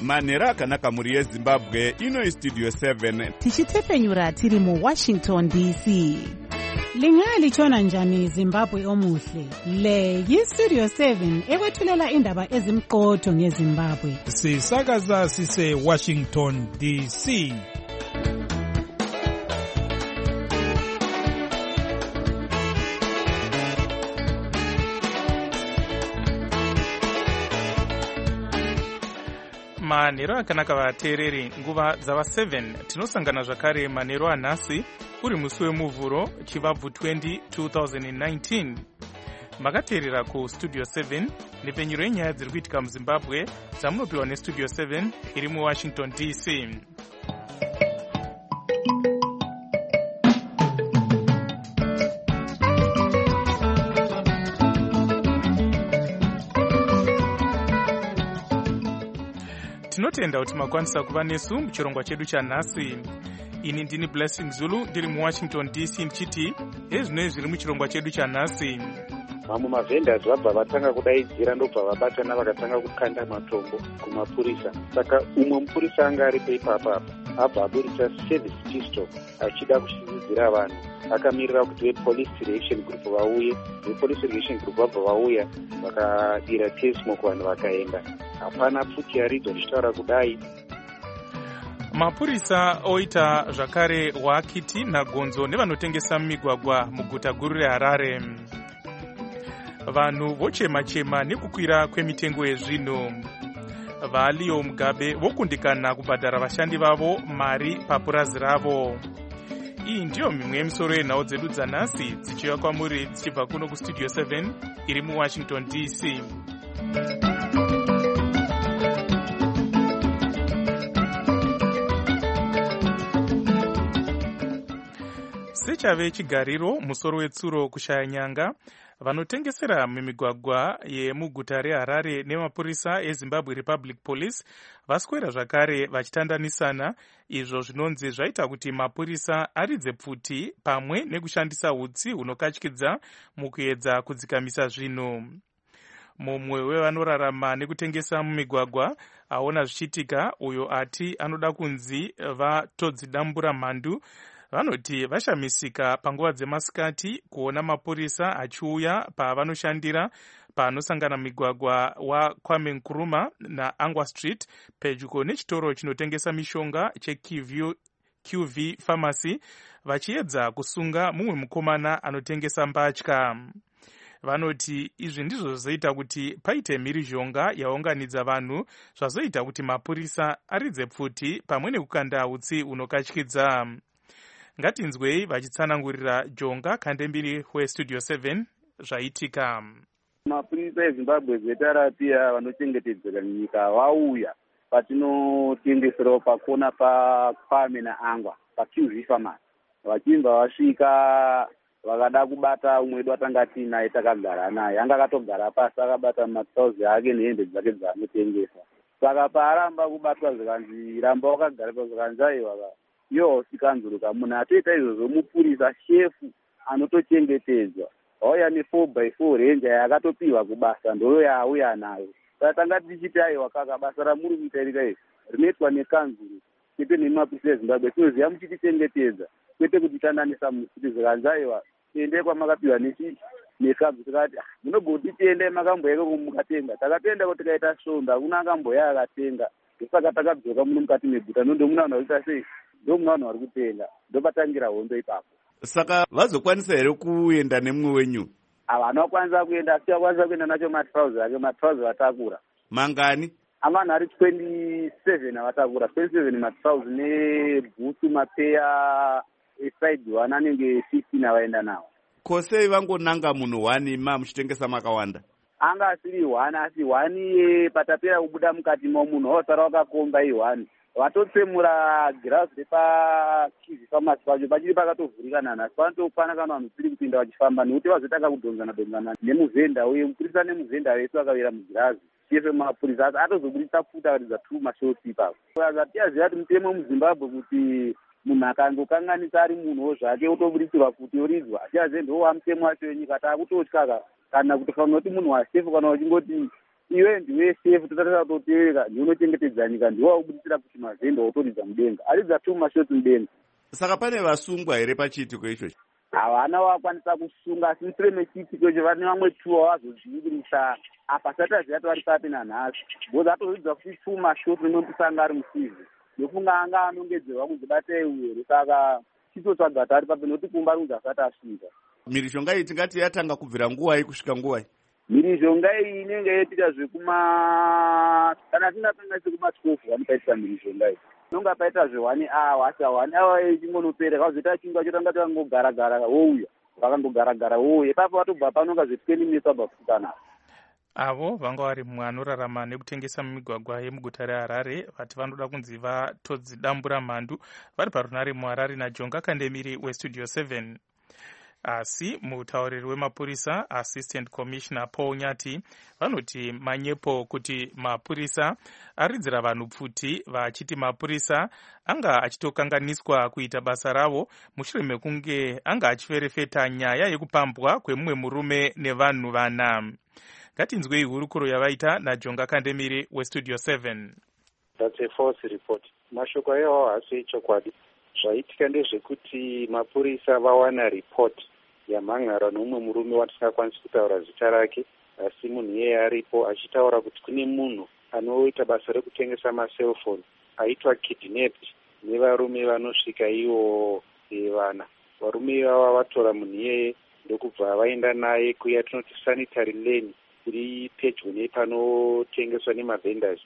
manhero akanaka mhuri yezimbabwe. Ino Studio 7 tichitepenyura tiri muWashington DC. Lingalitshona njani Zimbabwe omuhle? Le yiStudio 7 ekwethulela indaba ezimqotho ngeZimbabwe. Sisakaza sise Washington DC. Manhero akanaka vateereri, nguva dzava 7 tinosangana zvakare manhero anhasi uri musi wemuvhuro chivabvu 20 2019. Makateerera kuStudio 7 nepenyuro yenyaya dziri kuitika muZimbabwe dzamunopiwa neStudio 7 iri muWashington DC. Tinotenda kuti makwanisa kuva nesu muchirongwa chedu chanhasi. Ini ndini Blessing Zulu ndiri muWashington DC ndichiti ezvinoi zviri muchirongwa chedu chanhasi. Mamwe mavhendors vabva vatanga kudaidzira ndobva vabatana vakatanga kukanda matombo kumapurisa. Saka umwe mupurisa anga aripo ipapa abva aburitsa service pistol achida kushinidzira vanhu. Akamirira kuti vepolice relation group vauye. Vepolice relation group vabva vauya vakadira tesmo kuvanhu vakaenda. Hapana pfuti yaridza richitaura kudai. Mapurisa oita zvakare waakiti nagonzo nevanotengesa mumigwagwa muguta guru reHarare. Vanhu vochema-chema nekukwira kwemitengo yezvinhu. VaLeo Mugabe vokundikana kubhadhara vashandi vavo mari papurazi ravo. Iyi ndiyo mimwe yemisoro yenhau dzedu dzanhasi dzichiuya kwamuri dzichibva kuno kuStudio 7 iri muWashington DC. Sechave chigariro musoro wetsuro kushaya nyanga, vanotengesera mumigwagwa yemuguta reHarare nemapurisa eZimbabwe Republic Police vaswera zvakare vachitandanisana, izvo zvinonzi zvaita kuti mapurisa aridze pfuti pamwe nekushandisa hutsi hunokatyidza mukuedza kudzikamisa zvinhu. Mumwe wevanorarama nekutengesa mumigwagwa aona zvichitika, uyo ati anoda kunzi vatodzidambura mhandu. Vanoti vashamisika panguva dzemasikati kuona mapurisa achiuya pavanoshandira panosangana migwagwa waKwame Nkrumah naAngwa Street pedyo nechitoro chinotengesa mishonga cheQV Pharmacy, vachiedza kusunga mumwe mukomana anotengesa mbatya. Vanoti izvi ndizvo zvoita kuti paite mhirizhonga yaunganidza vanhu, zvazoita kuti mapurisa aridze pfuti pamwe nekukanda hutsi hunokatyidza. Ngatinzwei vachitsanangurira Jonga Kandembiri weStudio 7 zvaitika. Mapurisa eZimbabwe zvetarapia vanochengetedzeka nyika vauya patinotengeserawo pakona paKwame naAngwa paQV Pharmacy. Vachimba vasvika vakada kubata umwe wedu atanga tinaye takagara naye, anga akatogara pasi akabata matrauzi ake nehembe dzake dzaanotengesa. Saka paaramba kubatwa zvikanzi ramba wakagara pazvikanzi aiwa iyo sikanzuruka munhu atoita izvozvo mupurisa shefu anotochengetedzwa auya ne4x4 renja yakatopiwa kubasa ndoyo yaauya nayo. Saka tanga tichiti aiwa kaka basa ramuri kuita rika izvi rinoitwa nekanzuru kwete nemapurisa eZimbabwe, tinoziva muchitichengetedza kwete kutitandanisa mukuti zvikanzi aiwa tiendei kwamakapiwa nekanzu. Tikati munogoti tiendei makamboyeka kumukatenga, takatenda kuti tikaita svombe hakuna akamboya akatenga. Ndosaka takadzoka muno mukati meguta ndomuna vanhu vakuita sei, ndomuna vanhu vari kutenga, ndopatangira hondo ipapo. Saka vazokwanisa here kuenda nemumwe wenyu? Havana kukwanisa kuenda, asi vakwanisa kuenda nacho matrauzi ake, matrauzi vatakura. Mangani? Avanhu ari 27 avatakura, 27 matrauzi nebhutsu mapeya eside 1 anenge 15 avaenda nawo. Kosei vangonanga munhu 1 muchitengesa makawanda? Anga asiri 1 asi 1 patapera kubuda mukati momunhu osara wakakomba i1. Vatotsemura girauzi repaQV Pharmacy pacho pachiri pakatovhurikana nhasi, panotokwana kana vanhu tiri kupinda vachifamba nekuti vazotanga kudhonzana nemuvhenda uye mupurisa nemuvhenda vese vakavira mugirazi. Chefe mapurisa atozobudisa pfuta akaridza 2 mashoti ipapo. Tiyaziva kuti mutemo muZimbabwe kuti munhu akangokanganisa ari munhuwo zvake otoburisirwa futi oridzwa. Tiyazive ndowa mutemo wacho wenyika, taakutotya kana kutofanira kuti munhu wasefu kana uchingoti iwe ndiwe safe totarisa toteerera ndiunochengetedza nyika ndiwe wakubudisira kuti mavhenda otoridza mudenga aridza tu mashoti mudenga. Saka pane vasungwa here pachiitiko ichochi? Havana vakwanisa kusunga asi mushure mechiitiko icho vane vamwe tuwa vazodzingirisa apa sataziva kuti vari papi nanhasi bcause atozidzwa kuti tu mashoti nemwepusanga ari musizi ndofunga anga anongedzerwa kunzibata iwere saka chitotsvaga kuti ari papi nokuti kumba runzi asati asvika. Mhirizhonga iyi tingati yatanga kubvira nguwai kusvika nguwai? Mhirizhonga iyi inenge yaitika kana tingatanga sekuma12 vanopaitisa mhirizhonga iyi inonga paita zve1 hour asi 1 hour ichingonopera kazoita chingwa chotanga tikangogaragara wouya vakangogaragara wouya ipapo vatobva panonga zve20 minutes vabva kusvika napo. Avo vanga vari mumwe anorarama nekutengesa mumigwagwa yemuguta reHarare vati vanoda kunzi vatodzidambura mhandu vari parunare muHarare naJonga Kandemiri westudio 7. Asi mutauriri wemapurisa Assistant Commissioner Paul Nyati vanoti manyepo kuti mapurisa aridzira vanhu pfuti vachiti mapurisa anga achitokanganiswa kuita basa ravo mushure mekunge anga achiferefeta nyaya yekupambwa kwemumwe murume nevanhu vana. Ngatinzwei hurukuro yavaita naJonga Kandemiri westudio 7. That's a false report. Mashoko ayo haasi echokwadi. Zvaitika ndezvekuti mapurisa vawana report yamhan'ara nomumwe murume watisingakwanisi kutaura zita rake asi munhu iyeye aripo achitaura kuti kune munhu anoita basa rekutengesa maselfoni aitwa kidnapped nevarume vanosvika ivo vana. Varume ivava vatora munhu iyeye ndokubva vaenda naye kuya tinoti sanitary lane iri pedyo nepanotengeswa nemavhendors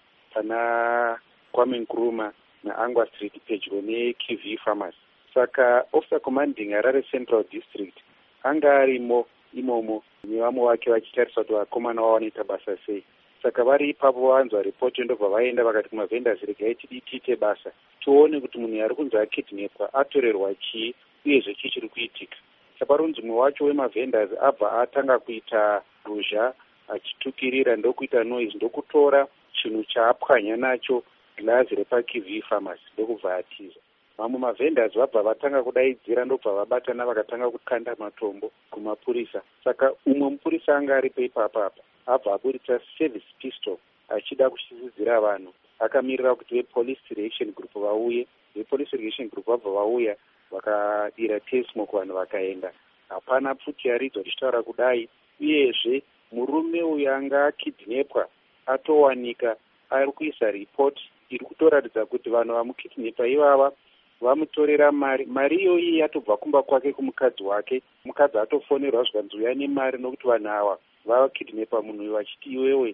pana Kwame Nkrumah naAngwa Street pedyo neQV Pharmacy. Saka officer commanding Harare Central District anga arimo imomo nevamwe vake vachitarisa kuti vakomana vavo vanoita basa sei. Saka vari ipapo vanzwa ripoti ndobva vaenda vakati kumavhendors regai tiite basa tione kuti munhu ari kunzi akidnapwa atorerwa chii uyezve chii chiri kuitika. Chaparunzi mumwe wacho wemavhendors abva atanga kuita ruzha achitukirira ndokuita noise ndokutora chinhu chaapwanya nacho glazi repaQV Pharmacy ndokubva atiza. Mamwe mavhendors vabva vatanga kudaidzira ndobva vabatana vakatanga kukanda matombo kumapurisa. Saka umwe mupurisa anga aripo ipapa abva aburitsa service pistol achida kushisidzira vanhu. Akamirira kuti vepolice reaction group vauye. Vepolice reaction group vabva vauya vakadira tesmo kuvanhu vakaenda. Hapana pfuti aridzo richitaura kudai. Uyezve murume uyu anga akidnapwa atowanika ari kuisa report iri kutoratidza kuti vanhu vamukidnapa ivava vamutorera mari iyoyi yatobva kumba kwake kumukadzi wake. Mukadzi atofonerwa zvikanzi uya nemari nokuti vanhu ava vakidnapa munhu uyu vachiti iwewe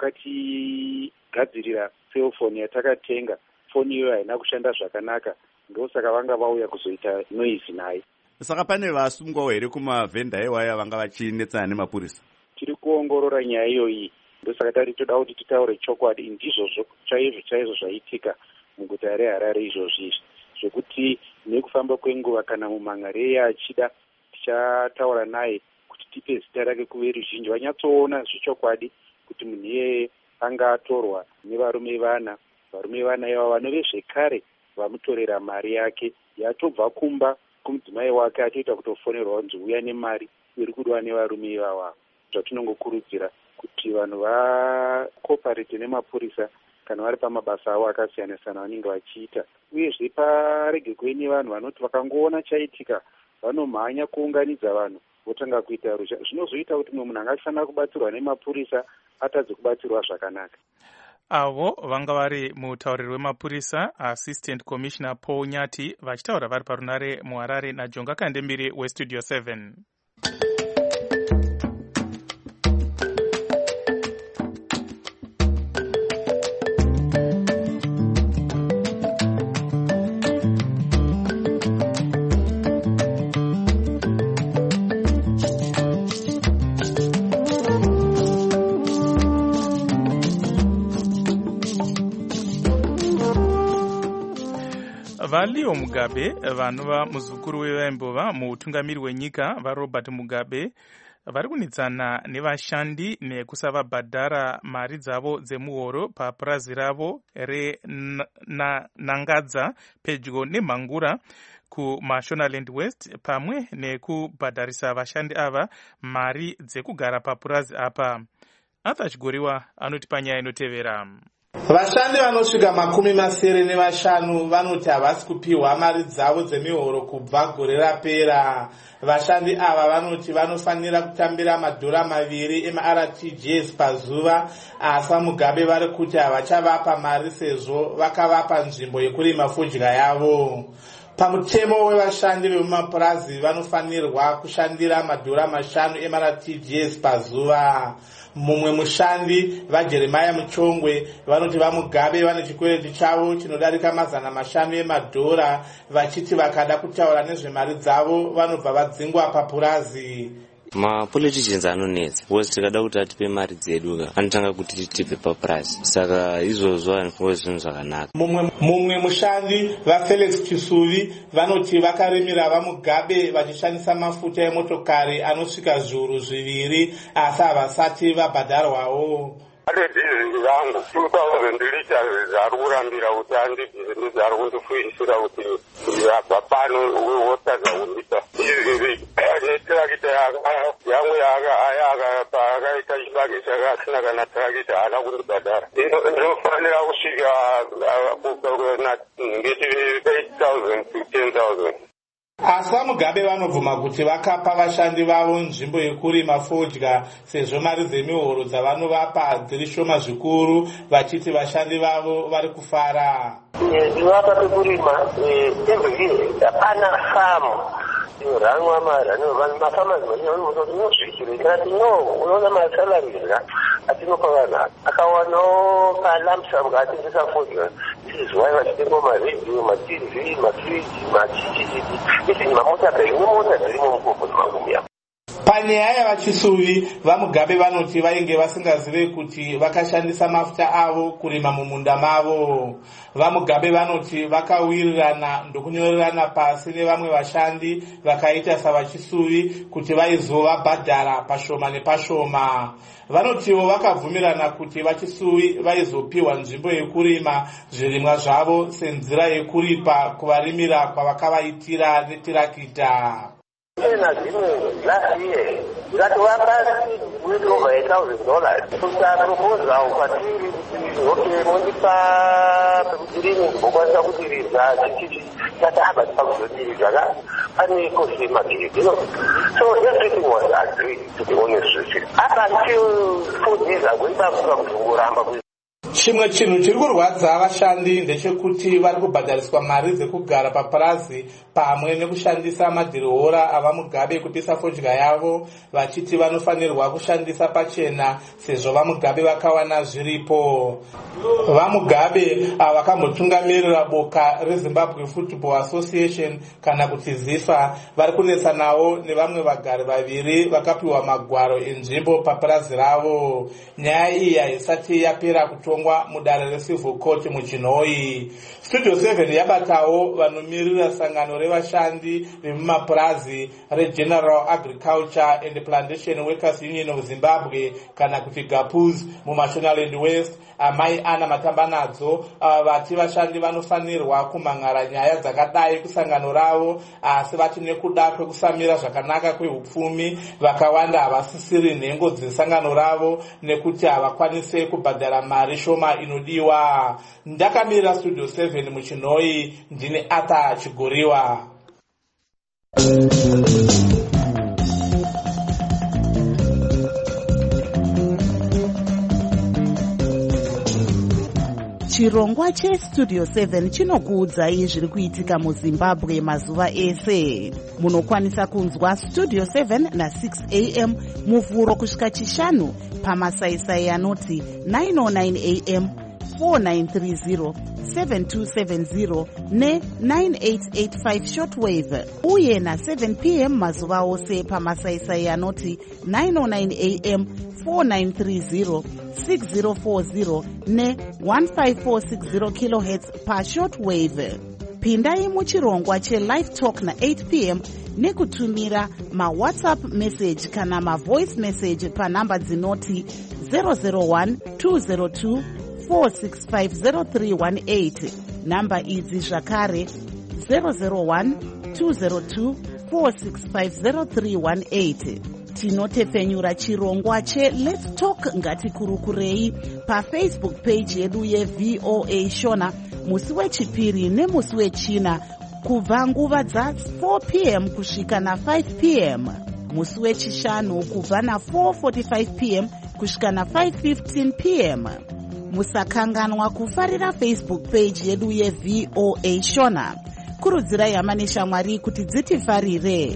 wakatigadzirira cellphone yatakatenga foni iyoyo haina kushanda zvakanaka ndosaka vanga vauya kuzoita noise naye. Saka pane vasungwawo here kumavhenda iwaya vanga vachinetsana nemapurisa? Tiri kuongorora nyaya iyoyi ndosaka tari toda kuti titaure chokwadi ndizvozvo chaizvo zvaitika muguta reHarare izvozvi zvekuti nekufamba kwenguva kana mumhan'ara iye achida tichataura naye kuti tipe zita rake kuve ruzhinji vanyatsoona zvechokwadi kuti munhu iyeye anga atorwa nevarume vana. Varume vana ivava vanove zvekare vamutorera mari yake yatobva kumba kumudzimai wake atoita kutofonerwa kunzi uya nemari iri kudwa nevarume ivava. Zvatinongokurudzira kuti vanhu vakoparete nemapurisa kana vari pamabasa avo akasiyana-siyana vanenge vachiita. Uyezve parege kuine vanhu vanoti vakangoona chaitika vanomhanya kuunganidza vanhu votanga kuita rusha. Zvinozoita kuti mumwe munhu angafanira kubatsirwa nemapurisa atadze kubatsirwa zvakanaka. Avo vanga vari mutauriri wemapurisa Assistant Commissioner Paul Nyati vachitaura vari parunare muHarare naJonga Kandemiri westudio 7. Valio Mugabe vanova muzukuru wevaimbo muutungamiri wenyika vaRobert Mugabe vari kunitsana nevashandi nekusavabhadhara mari dzavo dzemuhoro papurazi ravo renangadza pedyo nemhangura kuMashonaland West pamwe nekubhadharisa vashandi ava mari dzekugara papurazi apa. Arthur Chigoriwa anoti panyaya inotevera. Vashandi vanosvika 75 vanoti havasi kupiwa mari dzavo dzemihoro kubva gore rapera. Vashandi ava vanoti vanofanira kutambira $2 ema-RTGS pazuva, asi Mugabe vari kuti havachavapa mari sezvo vakavapa nzvimbo yekurima fodya yavo. Pamutemo wevashandi vemumapurazi vanofanirwa kushandira $5 ema-RTGS pazuva. Mumwe mushandi vaJeremiah Muchongwe vanoti vaMugabe vane chikwereti chavo chinodarika $500 emadhora, vachiti vakada kutaura nezvemari dzavo vanobva vadzingwa papurazi. Mapoliticians anonetsa because tikada kuti atipe mari dzedu anotanga kuti titipe papurazi, saka izvozvo anofunga zvinhu zvakanaka. Mumwe mushandi vaFelix Chisuvi vanoti vakarimira vaMugabe vachishandisa mafuta emotokari anosvika zviuru 2 asi havasati vabhadharwawo. Dizili zangu 2000 liters zari kurambira kuti andidizili zari kundifuisira kuti yabva pano wotadza kundita izili netrakita yangu paakaita chibage chakasina kana trakita haana kundibhadhara. Inofanira kusvika ngeti 8,000 to 10,000. Asi Mugabe vanobvuma kuti vakapa vashandi vavo nzvimbo yekurima fodya sezvo mari dzemihoro dzavanovapa dziri shoma zvikuru, vachiti vashandi vavo vari kufara. Ndivapa pekurima every hapana famu ranwa mara mafamazi manosvikirikati no unoona masalariza atinopa vanhu akawanawo kalamsam atengesa fodya. This is why vachitengo maredio, matv, mafriji, machichiti izvi mamota nemota dzirimo mukoko nemagumi avo. Panyaya yavaChisuvi vaMugabe vanoti vainge vasingazive kuti vakashandisa mafuta avo kurima mumunda mavo. VaMugabe vanoti vakawirirana ndokunyorerana pasi nevamwe vashandi vakaita savaChisuvi kuti vaizovabhadhara pashoma nepashoma. Vanotiwo vakabvumirana kuti vaChisuvi vaizopiwa nzvimbo yekurima zvirimwa zvavo senzira yekuripa kuvarimira kwavakavaitira netirakita. Last year, that was with over $1,000. Kusa proposa ukwatiri okay mondipa kudirini kukwasa kudiriza chichi tataba pakudiriza ani kosi magiri. So everything was agreed, to be honest with you. Up until 4 days ago, we Chimwe chinhu chiri kurwadza vashandi ndechekuti vari kubhadhariswa mari dzekugara papurazi pamwe nekushandisa madhirihora avaMugabe kupisa fodya yavo, vachiti vanofanirwa kushandisa pachena sezvo vaMugabe vakawana zviripo. VaMugabe vakambotungamirira boka reZimbabwe Football Association kana kuti ZIFA vari kunetsanawo nevamwe vagari vaviri vakapiwa magwaro enzvimbo papurazi ravo. Nyaya iyi haisati yapera kutongwa mudare reCivil Court muChinhoyi. Studio 7 yabatawo vanomiririra sangano revashandi vemumapurazi reGeneral Agriculture and Plantation Workers Union of Zimbabwe kana kuti GAPUZ muMashonaland West, Amai Ana Matambanadzo, vati vashandi vanofanirwa kumhangara nyaya dzakadai kusangano ravo, asi vati nekuda kwekusamira zvakanaka kwehupfumi vakawanda havasisiri nhengo dzesangano ravo nekuti havakwanise kubhadhara mari shoma inodiwa. Ndakamira Studio 7 muChinhoyi, ndine Arthur Chigoriwa. Chirongwa cheStudio 7 chinokuudzai zviri kuitika muZimbabwe mazuva ese. Munokwanisa kunzwa Studio 7 na6 am muvhuro kusvika chishanu pamasaisai anoti 909 am, 4930, 7270 ne9885 shortwave, uye na7 pm mazuva ose pamasaisai anoti 909 am, 4930, 6040 ne1546 kHz pashortwave. Pindai muchirongwa chelive talk na8 pm nekutumira mawhatsapp message kana mavoice message panhamba dzinoti 001 202 4650318. Namba idzi zvakare 001 202 4650318. tinotepfenyura chirongwa cheLet's Talk ngatikurukurei pafacebook page yedu yeVOA Shona musi wechipiri nemusi wechina kubva nguva dza4 p.m. kusvika na5 p.m. musi wechishanu kubva na4:45 p.m. kusvika na5:15 p.m. musakanganwa kufarira Facebook page yedu yeVOA Shona. Kurudzirai hama neshamwari kuti dzitifarire.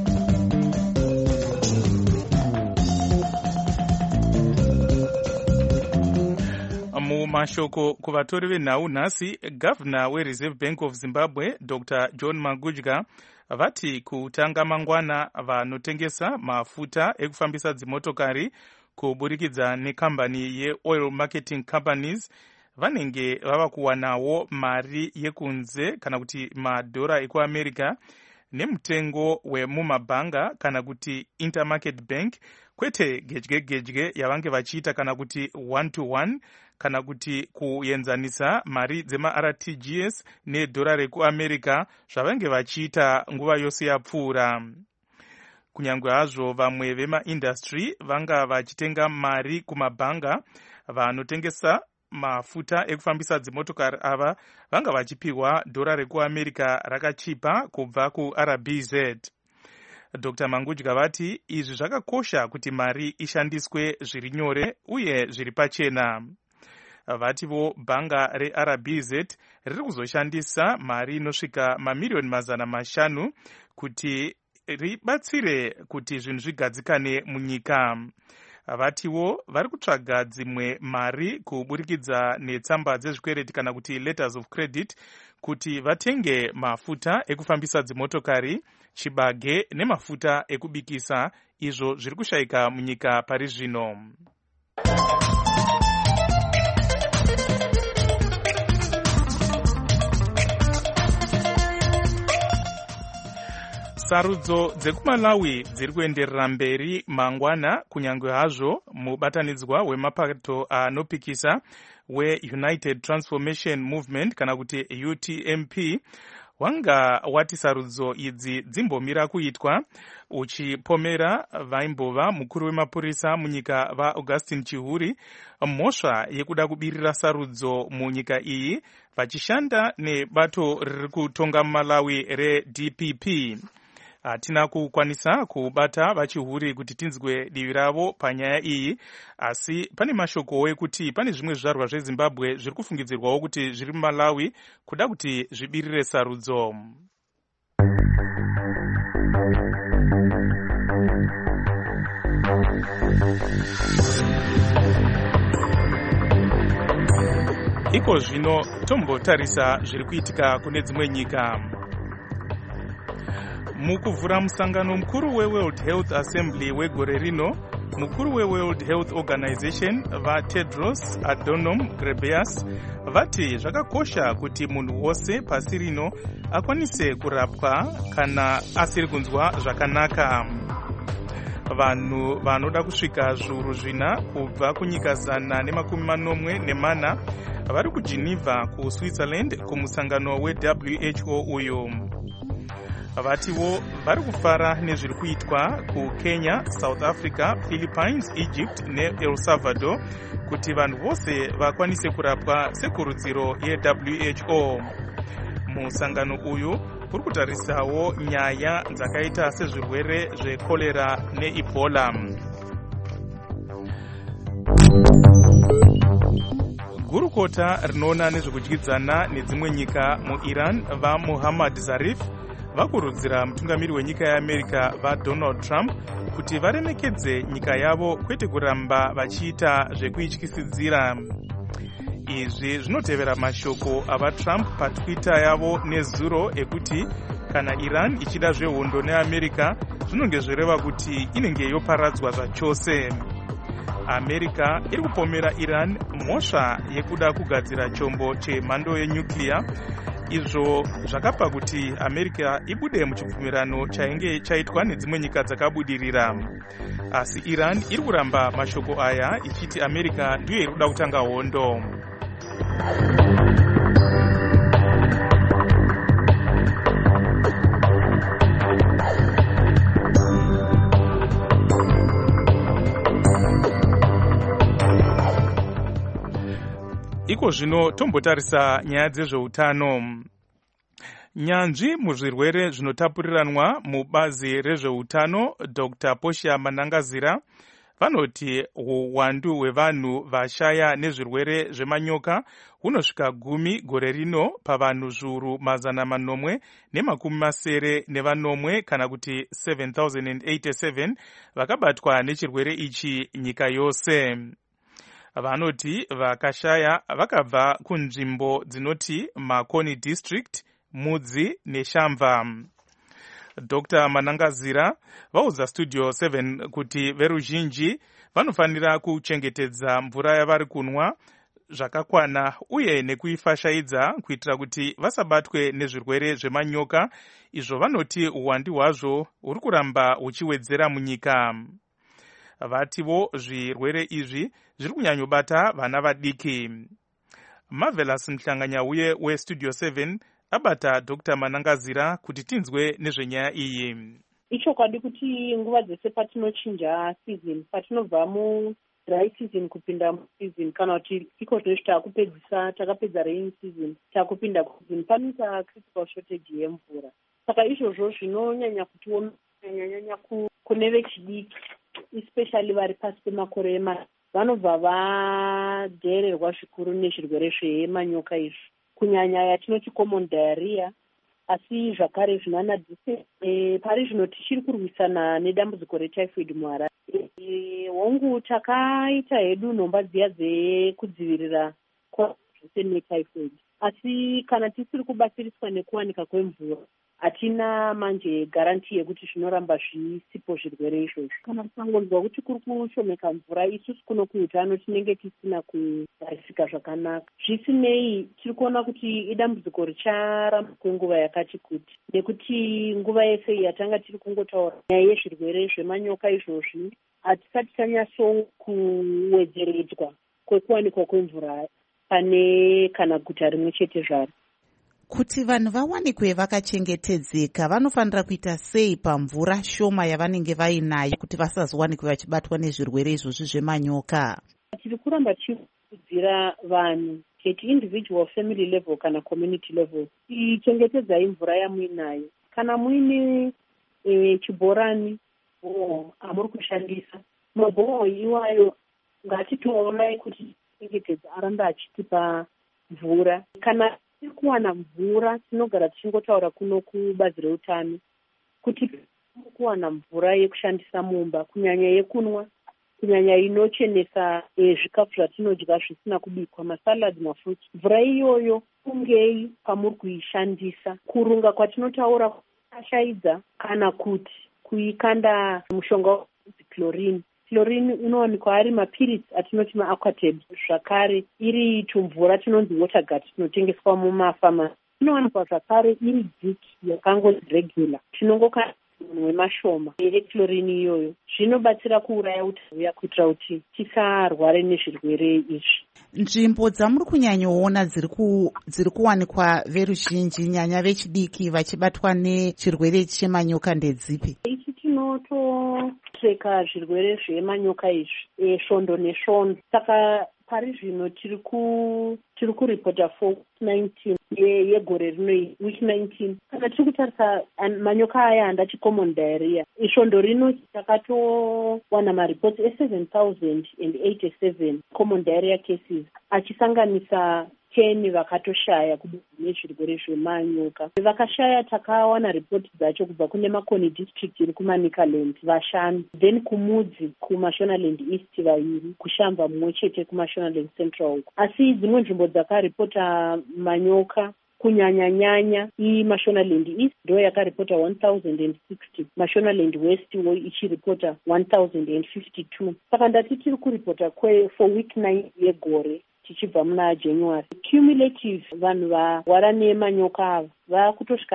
Mumashoko kuvatori venhau nhasi, Governor weReserve Bank of Zimbabwe Dr. John Magudya vati kutanga mangwana vanotengesa mafuta ekufambisa dzimotokari kuburikidza nekambani yeOil Marketing Companies vanenge vava kuwanawo mari yekunze kana kuti madhora ekuAmerica nemutengo wemumabhanga kana kuti intermarket bank, kwete gedye yavange vachiita kana kuti 1-to-1 kana kuti kuenzanisa mari dzema-RTGS nedhora rekuAmerica zvavange vachiita nguva yose yapfuura. Kunyangwe hazvo vamwe vemaindustry vanga vachitenga mari kumabhanga, vanotengesa mafuta ekufambisa dzimotokari ava vanga vachipiwa dhora rekuAmerica rakachipa kubva kuRBZ. Dr. Magudya vati izvi zvakakosha kuti mari ishandiswe zviri nyore uye zviri pachena. Vativo bhanga reRBZ riri kuzoshandisa mari inosvika mamiliyoni 500 kuti ribatsire kuti zvinhu zvigadzikane munyika. Vativo vari kutsvaga dzimwe mari kuburikidza netsamba dzezvikwereti kana kuti letters of credit kuti vatenge mafuta ekufambisa dzimotokari, chibage nemafuta ekubikisa, izvo zviri kushayika munyika pari zvino. Sarudzo dzekuMalawi dziri kuenderera mberi mangwana, kunyangwe hazvo mubatanidzwa wemapato anopikisa weUnited Transformation Movement kana kuti UTMP wanga wati sarudzo idzi dzimbomira kuitwa uchipomera vaimbova mukuru wemapurisa munyika vaAugustine Chihuri mhosva yekuda kubirira sarudzo munyika iyi vachishanda nebato riri kutonga Malawi reDPP. Hatina kukwanisa kubata vaChihuri kuti tinzwe divi ravo panyaya iyi, asi pane mashoko ekuti pane zvimwe zvizvarwa zveZimbabwe zviri kufungidzirwawo kuti zviri muMalawi kuda kuti zvibirire sarudzo. Iko zvino tombotarisa zviri kuitika kune dzimwe nyika. Mukuvhura musangano mukuru weWorld Health Assembly wegore rino, mukuru weWorld Health Organization vaTedros Adhanom Ghebreyesus vati zvakakosha kuti munhu wose pasi rino akwanise kurapwa kana asiri kunzwa zvakanaka. Vanhu vanoda kusvika zviuru zvina kubva kunyika 140 vari kuGeneva kuSwitzerland kumusangano weWHO uyu. Vativo vari kufara nezviri kuitwa kuKenya, South Africa, Philippines, Egypt neEl Salvador kuti vanhu vose vakwanise kurapwa sekurudziro yeWHO. Musangano uyu uri kutarisawo nyaya dzakaita sezvirwere zvekolera neEbola. Gurukota rinoona nezvekudyidzana nedzimwe nyika muIran vaMuhammad Zarif vakurudzira mutungamiri wenyika yeAmerica vaDonald Trump kuti varemekedze nyika yavo kwete kuramba vachiita zvekuityisidzira. Izvi zvinotevera mashoko avaTrump paTwitter yavo nezuro ekuti kana Iran ichida zvehondo neAmerica zvinonge zvireva kuti inenge yoparadzwa zvachose. America iri kupomera Iran mhosva yekuda kugadzira chombo chemhando yenyuklia, izvo zvakapa kuti America ibude muchibvumirano chainge chaitwa nedzimwe nyika dzakabudirira. Asi Iran iri kuramba mashoko aya ichiti America ndiyo iri kuda kutanga hondo. iko zvino tombotarisa nyaya dzezveutano. Nyanzvi muzvirwere zvinotapuriranwa mubazi rezveutano Dr. Posha Manangazira vanoti uwandu hwevanhu vashaya nezvirwere zvemanyoka hunosvika 10 gore rino pavanhu zviuru 990 kana kuti 7,087 vakabatwa nechirwere ichi nyika yose. Vanoti vakashaya vakabva kunzvimbo dzinoti Makoni District, Mudzi neShamva. Dr. Manangazira vaudza Studio 7 kuti veruzhinji vanofanira kuchengetedza mvura yavari kunwa zvakakwana uye nekuifashaidza kuitira kuti vasabatwe nezvirwere zvemanyoka, izvo vanoti uwandu hwazvo huri kuramba huchiwedzera munyika. Vativo zvirwere izvi zviri kunyanyobata vana vadiki. Marvelous Mhlanganyauye weStudio 7 abata Dr. Manangazira kuti tinzwe nezvenyaya iyi. Ichokwadi kuti nguva dzese patinochinja season, patinobva mu-dry season kupinda mu-season, kana kuti iko zveshe takapedza rain season takupinda ku-season, panoita critical shortage yemvura. Saka izvozvo zvinonyanya kutionyanya kune vechidiki, especially vari pasi pemakore vanobva vadhererwa zvikuru nezvirwere zvemanyoka izvi, kunyanya yatinoti common diarrhea, asi zvakare zvinanadhise. Pari zvino tichiri kurwisana nedambudziko retyphoid muHarare. Hongu takaita hedu nhomba dziya dzekudzivirira zvese netyphoid, asi kana tisiri kubatsiriswa nekuwanika kwemvura hatina manje garanti yekuti zvinoramba zvisipo zvirwere izvozvo. Kana tisangonzwa kuti kuri kushomeka mvura, isusu kuno kuutano tinenge tisina kugarisika zvakanaka. Zvisinei, tiri kuona kuti idambudziko richaramba kwenguva yakati kuti, nekuti nguva yese yatanga tiri kungotaura nyaya yezvirwere zvemanyoka izvozvi hatisati tanyatso kuwedzeredzwa kwekuwanikwa kwemvura pane kana guta rimwe chete zvaro. Kuti vanhu vawanikwe vakachengetedzeka vanofanira kuita sei pamvura shoma yavanenge vainayo kuti vasazowanikwe vachibatwa nezvirwere izvozvi zvemanyoka? Tiri kuramba tichikurudzira vanhu at individual family level kana community level, ichengetedzai mvura yamuinayo. Kana muine chibhorani amuri kushandisa, mabhoho iwayo ngatitoonai kuti chengetedza aramba achitipa mvura. Kana tiri kuwana mvura, tinogara tichingotaura kuno kubazi reutano kuti kuwana mvura yekushandisa mumba, kunyanya yekunwa, kunyanya inochenesa zvikafu zvatinodya zvisina kubikwa, masalad, mafruits. Mvura iyoyo kungei pamuri kuishandisa. Kurunga kwatinotaura kushaidza kana kuti kuikanda mushonga wekuti chlorine. Chlorine inowanikwa ari mapirits atinoti maaquatabs, zvakare iri tumvura tinonzi waterguard tinotengeswa mumafamasi. Inowanikwa zvakare iri dziki yakangozi regular, tinongokana munhu wemashoma echlorine iyoyo. Zvinobatsira kuuraya utaruya kuitira kuti tisarware nezvirwere izvi. Nzvimbo dzamuri kunyanyoona dziri kuwanikwa veruzhinji nyanya vechidiki vachibatwa nechirwere chemanyoka ndedzipi? Ichi tinototreka zvirwere zvemanyoka izvi svondo nesvondo. Saka pari zvino tiri kuripota for 19 yegore rino, week 19. Kana tiri kutarisa manyoka aya handati common diarrhea, svondo rino takatowana maripoti e7,087 common diarrhea cases, achisanganisa 10 vakatoshaya kubva nezvirwere zvemanyoka. Vakashaya takawana ripoti dzacho kubva kune Makoni District iri kuManicaland 5, then kuMudzi kuMashonaland East 2, kuShamva mumwe chete kuMashonaland Central. Asi dzimwe nzvimbo dzakaripota manyoka kunyanya iMashonaland East ndo yakaripota 1,060, Mashonaland West ichiripota 1,052. Saka ndati tiri kuripota for week 9 yegore tichibva muna January. Cumulative vanhu varwara nemanyoka ava vakutosvika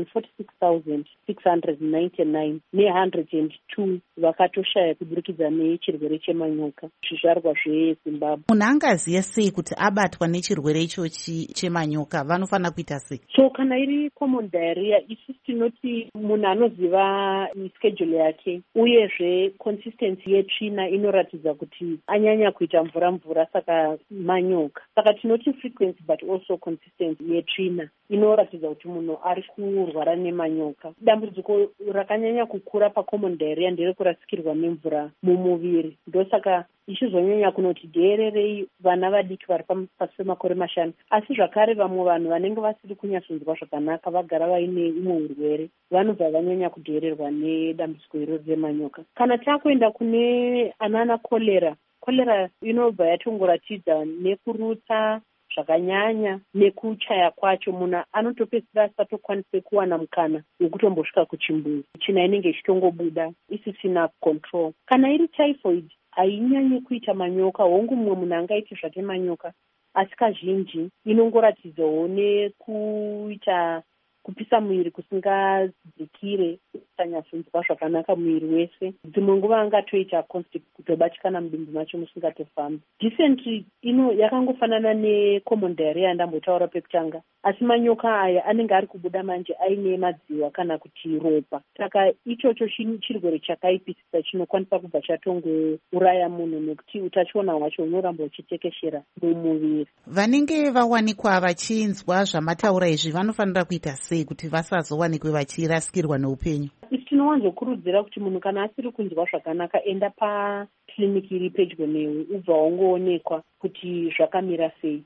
146,699 ne102 vakatoshaya kuburikidza nechirwere chemanyoka zvizvarwa zveZimbabwe. Munhu angaziya sei kuti abatwa nechirwere ichochi chemanyoka? Vanofanira kuita sei? So kana iri common diarrhea, isusu tinoti munhu anoziva schedule yake uyezve consistency yetsvina inoratidza kuti anyanya kuita mvura, saka manyoka. Saka tinoti frequency but also consistency yetsvina inoratidza kuti munhu ari kurwara nemanyoka. Dambudziko rakanyanya kukura pacommon diarrhea nderekurasikirwa nemvura mumuviri. Ndosaka ichizonyanya kunoti dheererei vana vadiki vari pasi pemakore 5. Asi zvakare vamwe vanhu vanenge vasiri kunyatsonzwa zvakanaka vagara vaine umwe urwere vanobva vanyanya kudheererwa nedambudziko iroro remanyoka. Kana takuenda kune anana kolera inobva yatongoratidza nekurutsa zvakanyanya nekuchaya kwacho, munhu anotopedzisira asatokwanise kuwana mukana wekutombosvika kuchimbuzi, tsvina inenge ichitongobuda isisina control. Kana iri typhoid hainyanyi kuita manyoka, hongu mumwe munhu angaiti zvake manyoka, asi kazhinji inongoratidzawo nekuita kupisa mwiri kusingadzikire, kusanyatsonzwa zvakanaka mwiri wese. Dzimwe nguva angatoita constipe, kutobatikana mudumbu macho musingatofambi. Dysentery yakangofanana necommon diarrhea ndambotaura pekutanga, asi manyoka aya anenge ari kubuda manje aine madziwa kana kuti ropa. Saka ichocho chirwere chakaipisisa chinokwanisa kubva chatongouraya munhu nekuti utachiona hwacho hunoramba huchitekeshera mumuviri. Vanenge vawanikwa vachinzwa zvamataura izvi vanofanira kuita sei kuti vasazowanikwe vachirasikirwa neupenyu? Isi tinowanzokurudzira kuti munhu kana asiri kunzwa zvakanaka enda pakiliniki iri pedyo newe ubva wangoonekwa kuti zvakamira sei.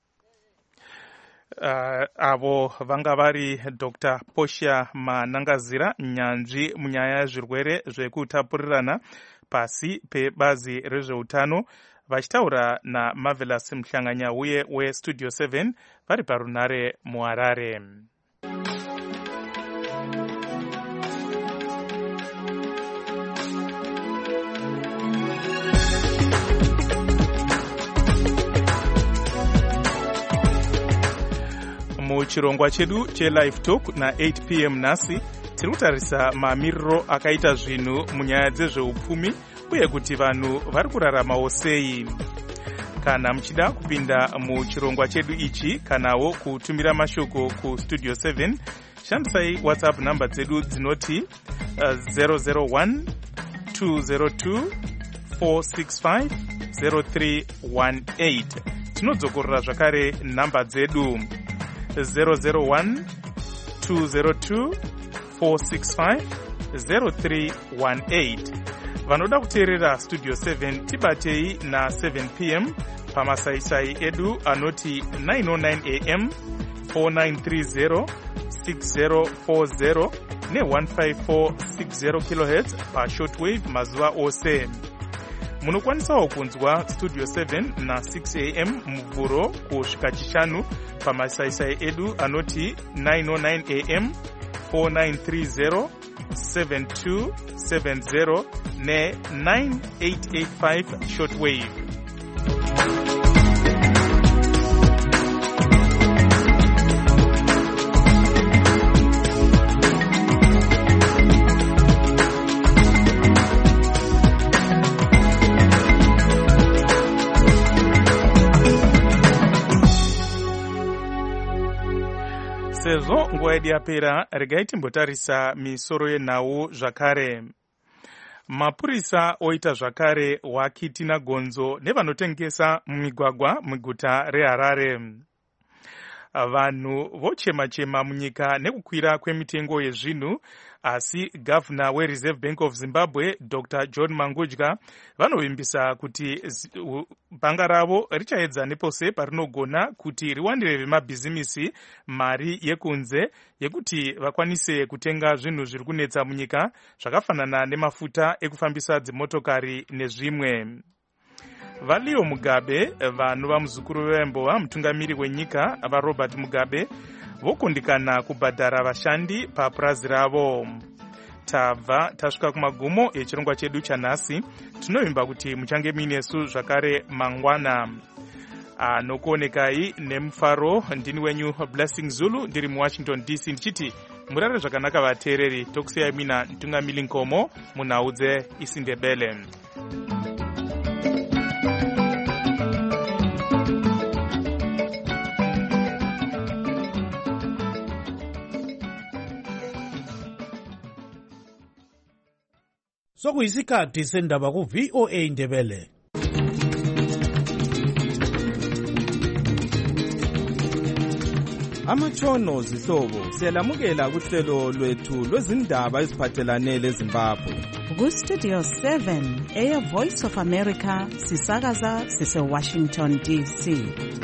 Avo vanga vari Dr. Portia Manangazira, nyanzvi munyaya yezvirwere zvekutapurirana pasi pebazi rezveutano, vachitaura naMarvelous Mhlanganya uye weStudio 7 vari parunare muHarare. Muchirongwa chedu cheLive Talk na 8 p.m. nhasi tiri kutarisa mamiriro akaita zvinhu munyaya dzezveupfumi uye kuti vanhu vari kuraramawo sei. Kana muchida kupinda muchirongwa chedu ichi kanawo kutumira mashoko kuStudio 7, shandisai WhatsApp namba dzedu dzinoti 001 202 465 0318. Tinodzokorera zvakare namba dzedu 001 202 465 0318. Vanoda kuteerera Studio 7 tibatei na 7 p.m. pamasaisai edu anoti 909 am 4930 6040 ne 15460 kHz pa shortwave mazuva ose. Munokwanisawo kunzwa Studio 7 na 6 am muvhuro kusvika chishanu pamasaisai edu anoti 909 am 4930 7270 ne 9885 shortwave. Sezvo nguva yedu yapera, regai timbotarisa misoro yenhau zvakare. Mapurisa oita zvakare wakitina gonzo nevanotengesa mumigwagwa muguta reHarare. Vanhu vochema-chema munyika nekukwira kwemitengo yezvinhu, asi gavana weReserve Bank of Zimbabwe Dr. John Mangudya vanovimbisa kuti bhanga ravo richaedza nepose parinogona kuti riwanire vemabhizimisi mari yekunze yekuti vakwanise kutenga zvinhu zviri kunetsa munyika zvakafanana nemafuta ekufambisa dzimotokari nezvimwe. Valio Mugabe, vanhu vamuzukuru vembowa mutungamiri wenyika vaRobert Mugabe vokundikana kubhadhara vashandi papurazi ravo. Tabva tasvika kumagumo echirongwa chedu chanhasi. Tinovimba kuti muchange minesu zvakare mangwana. Nokuonekai nemufaro, ndini wenyu Blessing Zulu ndiri muWashington DC ndichiti murare zvakanaka vateereri. Tokusiyai mina Ntungamili Nkomo munhau dzeIsindebele. Sokuyisikhathi sendaba ku VOA Ndebele. Amatshono zihlobo siyalamukela kuhlelo lwethu lwezindaba eziphathelane leZimbabwe. Ku-Studio 7 Air Voice of America sisakaza sise-Washington DC.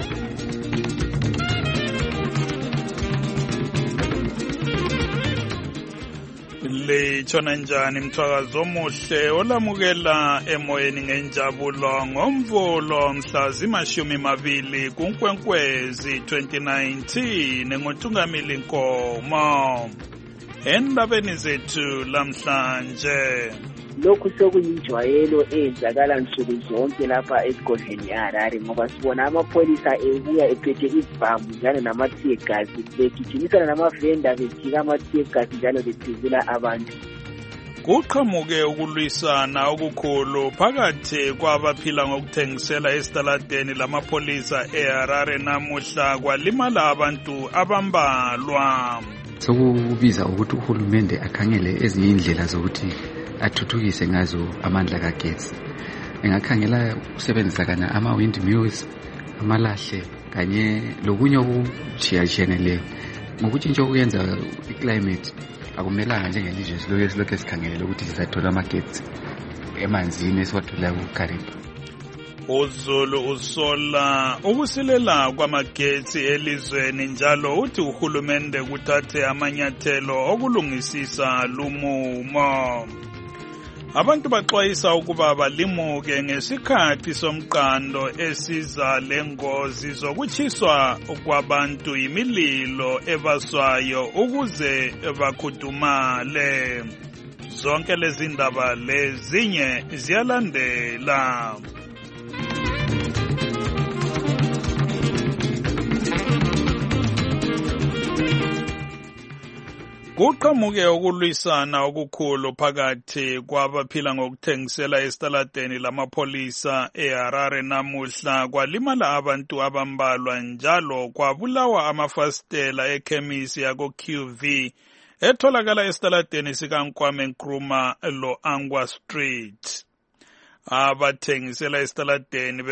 Litshona njani mthwakazi omuhle olamukela emoyeni ngenjabulo ngomvulo mhla zima-20 kuNkwenkwezi 2019 ngothungameli Nkomo. Endabeni zethu lamhlanje, lokhu sekuyinjwayelo eyenzakala nsuku zonke lapha esigodleni eHarare, ngoba sibona amapholisa ebuya ephethe izibhamu njalo namathiyagazi begijimisana namavenda bejika amathiyagazi njalo bephuzula abantu. kuqhamuke ukulwisana okukhulu phakathi kwabaphila ngokuthengisela esitaladeni lamapholisa eHarare namuhla kwalimala abantu abambalwa. Sokubiza ukuthi uhulumende akhangele ezinye indlela zokuthi athuthukise ngazo amandla kagesi. Engakhangela ukusebenzisa kana ama-windmills, amalahle kanye lokunye okujiyajiyaneleyo. Ngokutshintsha okuyenza i-climate akumelanga njengelizwe silokhu sikhangele ukuthi sizathola amagesi emanzini esiwathola kuKariba. uZulu usola ukusilela kwamagetsi elizweni njalo uthi uhulumende kuthathe amanyathelo okulungisisa lumumo. Abantu baxwayisa ukuba balimuke ngesikhathi somqando esiza lengozi zokutshiswa kwabantu imililo ebaswayo ukuze bakhudumale. Zonke lezi ndaba lezinye ziyalandela. Kuqhamuke ukulwisana okukhulu phakathi kwabaphila ngokuthengisela esitaladeni lamapholisa eHarare namuhla kwalimala abantu abambalwa njalo kwabulawa amafasitela ekhemisi yako-QV etholakala esitaladeni sikaNkwame Nkrumah lo-Angwa Street. Abathengisela esitaladeni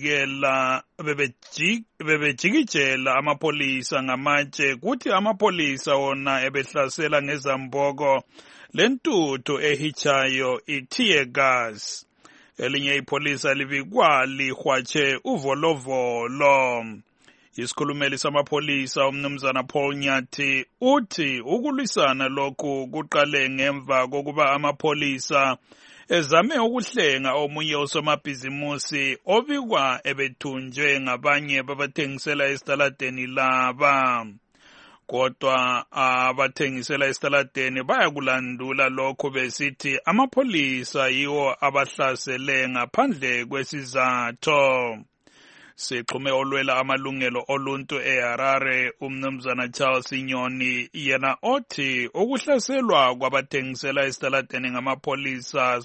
bebejikijela amapholisa ngamatshe kuthi amapholisa wona ebehlasela ngezamboko lentuthu ehitshayo i-tear gas. Elinye ipholisa libikwa lihwatshe uvolovolo. Isikhulumeli samapholisa umnumzana Paul Nyathi uthi ukulwisana lokhu kuqale ngemva kokuba amapholisa ezame ukuhlenga omunye osomabhizimusi obikwa ebethunjwe ngabanye babathengisela esitaladeni laba. Kodwa abathengisela esitaladeni bayakulandula lokho besithi amapholisa yiwo abahlasele ngaphandle kwesizatho. Sixhume olwela amalungelo oluntu eHarare umnumzana Charles Nyoni yena othi ukuhlaselwa kwabathengisela esitaladeni ngamapholisa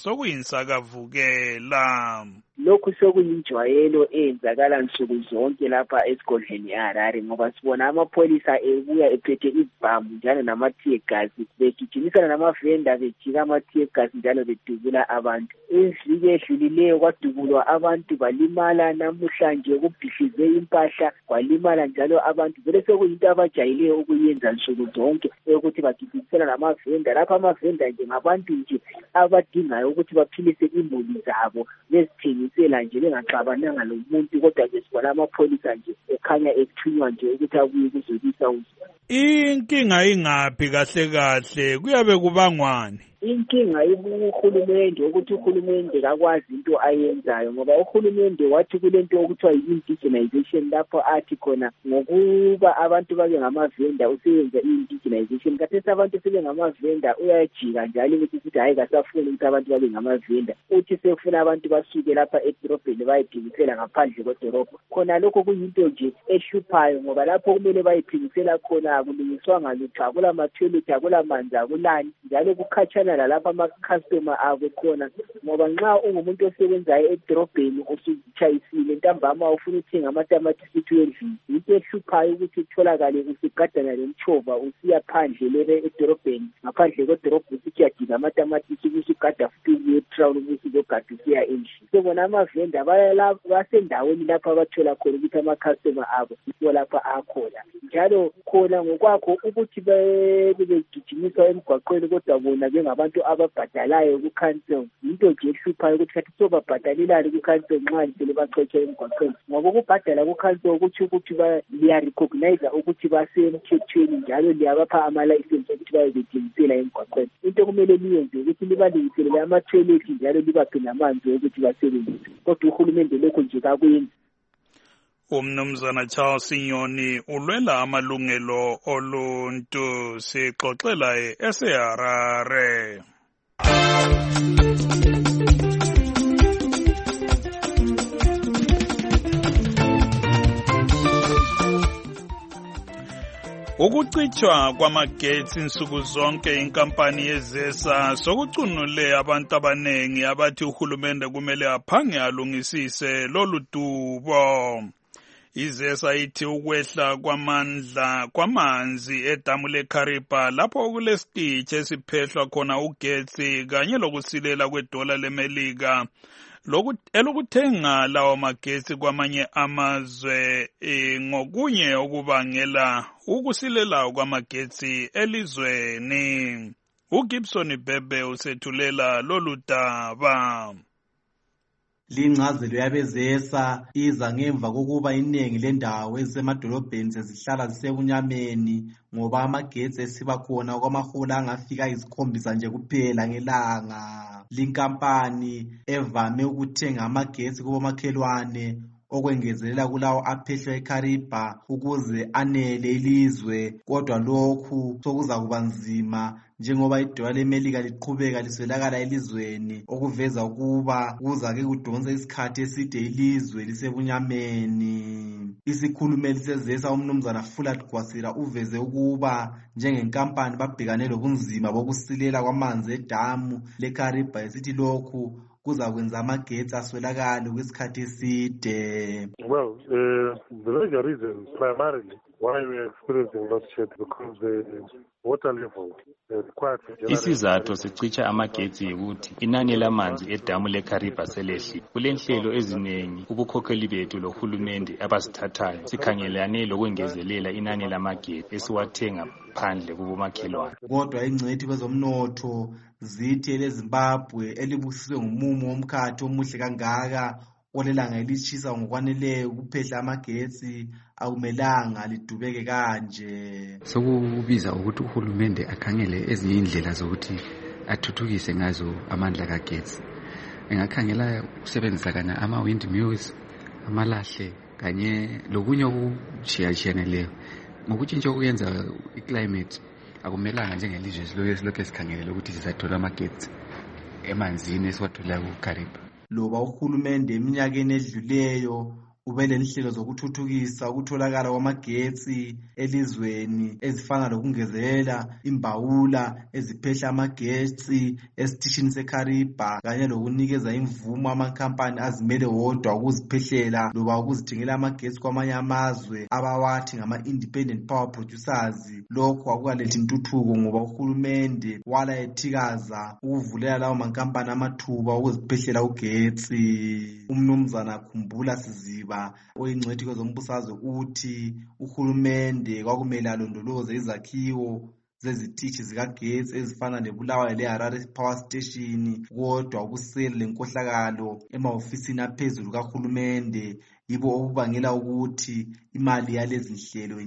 sokuyinsakavukela. Lokhu sekuyinjwayelo eyenzakala nsuku zonke lapha esigodleni eHarare, ngoba sibona amapholisa ebuya ephethe izibhamu njalo namathiyagazi begijimisana namavenda bejika amathiyagazi njalo bedubula abantu. Iviki edlulileyo kwadubulwa abantu balimala, namuhlanje kubhihlize impahla kwalimala njalo abantu. Vele sekuyinto abajayele ukuyenza nsuku zonke ukuthi bagijimisana namavenda. Lapha amavenda nje ngabantu nje abadingayo ukuthi baphilise imuli zabo bezithengisela nje bengaxabananga lomuntu, kodwa nje sibona amapholisa nje ekhanya ethunywa nje ukuthi abuye ukuzolisa uzwa. Inkinga ingaphi kahle kahle, kuyabe kubangwani? Inkinga ihulumende ukuthi uhulumende kakwazi into ayenzayo, ngoba uhulumende wathi kulento okuthiwa yi-indigenization lapho athi khona ngokuba abantu babe ngamavenda useyenza i-indigenization. Kathesi abantu sebe ngamavenda uyajika njalo ukuthi hayi kasafuni ukuthi abantu babe ngamavenda, uthi sefuna abantu basuke lapha edorobheni bayiphingisela ngaphandle kwedorobho. Khona lokho kuyinto nje ehluphayo, ngoba lapho kumele bayiphingisela khona akulungiswanga lutho, akula mathoyilethi, akula manzi, akulani njalo kukhatshana ukubona lalapha ama-customer abo khona, ngoba nxa ungumuntu osebenzayo edorobheni usuzitshayisile ntambama ufuna ukuthenga amatamatisi 12, into ehluphayo ukuthi utholakale usugadana lemtshova usiya phandle lebe edorobheni, ngaphandle kwedorobho usithi uyadinga amatamatisi usugada futhi ubuye eTrawl ubusuzogada usiya endlini. So bona amavenda basendaweni lapha abathola khona ukuthi ama-customer abo yikho lapha akhona. Njalo khona ngokwakho ukuthi begijimiswa emgwaqweni kodwa bona bengabantu ababhadalayo ku-council, into nje ehluphayo ukuthi kathi sobabhadalelani ku-council nxa lisele baxotshe emgwaqweni, ngoba ukubhadala ku-council ukuthi liyarecognize ukuthi basemthethweni njalo liyabapha amalayisensi ukuthi bayebethengisela emgwaqweni. Into okumele liyenze ukuthi libalungiselele ama-toilet njalo libaphe namanzi ukuthi basebenzise, kodwa uhulumende lokho nje kakwenzi. Umnumzana Charles Sinyoni ulwela amalungelo oluntu, sixoxela eSeharare. Ukucitshwa kwamagetsi insuku zonke inkampani yezesa sokucunule abantu abanengi abathi uhulumende kumele aphange alungisise lolu dubo. Izesa ithi ukwehla kwamandla kwamanzi edamu leKariba lapho kulesitishi esiphehlwa khona ugetsi kanye lokusilela kwedola leMelika elokuthenga lawo magetsi kwamanye amazwe ngokunye okubangela ukusilela kwamagetsi elizweni. uGibson Bebe usethulela lolu daba. Lincazelo yabezesa iza ngemva kokuba iningi lendawo ezisemadolobheni sezihlala zisebunyameni ngoba amagetsi esiba khona kwamahola angafika 7 nje kuphela ngelanga. Linkampani evame ukuthenga amagetsi kubomakhelwane okwengezelela kulawo aphehlwa eKariba ukuze anele ilizwe, kodwa lokhu sokuza kuba nzima njengoba idola leMelika liqhubeka liswelakala elizweni, okuveza ukuba kuzake kudonsa isikhathi eside ilizwe lisebunyameni. Isikhulumeli sezesa umnumzana Fulat Gwasira uveze ukuba njengenkampani babhekane lobunzima bokusilela kwamanzi edamu leKariba esithi lokhu kuza kwenza amagetsi aswelakala kwesikhathi eside. Well, the major reason primarily why we are experiencing load shed because the water level isizathu sicitsha amagetsi ukuthi inani lamanzi edamu leKariba selehli. Kulenhlelo eziningi ubukhokheli bethu lohulumende abasithathayo sikhangelane lokwengezelela inani lamagetsi esiwathenga phandle kubomakhelwane. Kodwa ingcwethi kwezomnotho zithi eleZimbabwe elibusiswe ngumumo womkhathi omuhle kangaka olelanga elitshisa ngokwaneleyo ukuphehla amagetsi akumelanga lidubeke kanje. Sokubiza ukuthi uhulumende akhangele ezinye indlela zokuthi athuthukise ngazo amandla kagetsi. Engakhangela ukusebenzisa kana ama-windmills, amalahle kanye lokunye okuchiyachiyanileyo. Ngokutshintsha okuyenza iclimate akumelanga njengelizwe esilokhu esikhangelele ukuthi sizathola amagetsi emanzini esiwathola kuKariba. Loba uhulumende eminyakeni edluleyo ubelenhlelo zokuthuthukisa ukutholakala kwamagetsi elizweni ezifana lokungezelela imbawula eziphehla amagetsi esitishini seKariba kanye lokunikeza imvumo amakhampani azimele wodwa ukuziphehlela loba ukuzithengela amagetsi kwamanye amazwe abawathi ngama-independent power producers. Lokho akukalethi intuthuko ngoba uhulumende wala ethikaza ukuvulela lawo mankampani amathuba ukuziphehlela ugetsi. Umnumzana Khumbula Siziba oyingcwethi kwezombusazwe uthi uhulumende kwakumele alondoloze izakhiwo zezitishi zikagetsi ezifana neBulawayo leHarare Power Station, kodwa ukusela lenkohlakalo emahofisini aphezulu kahulumende yibo okubangela ukuthi imali yalezi nhlelo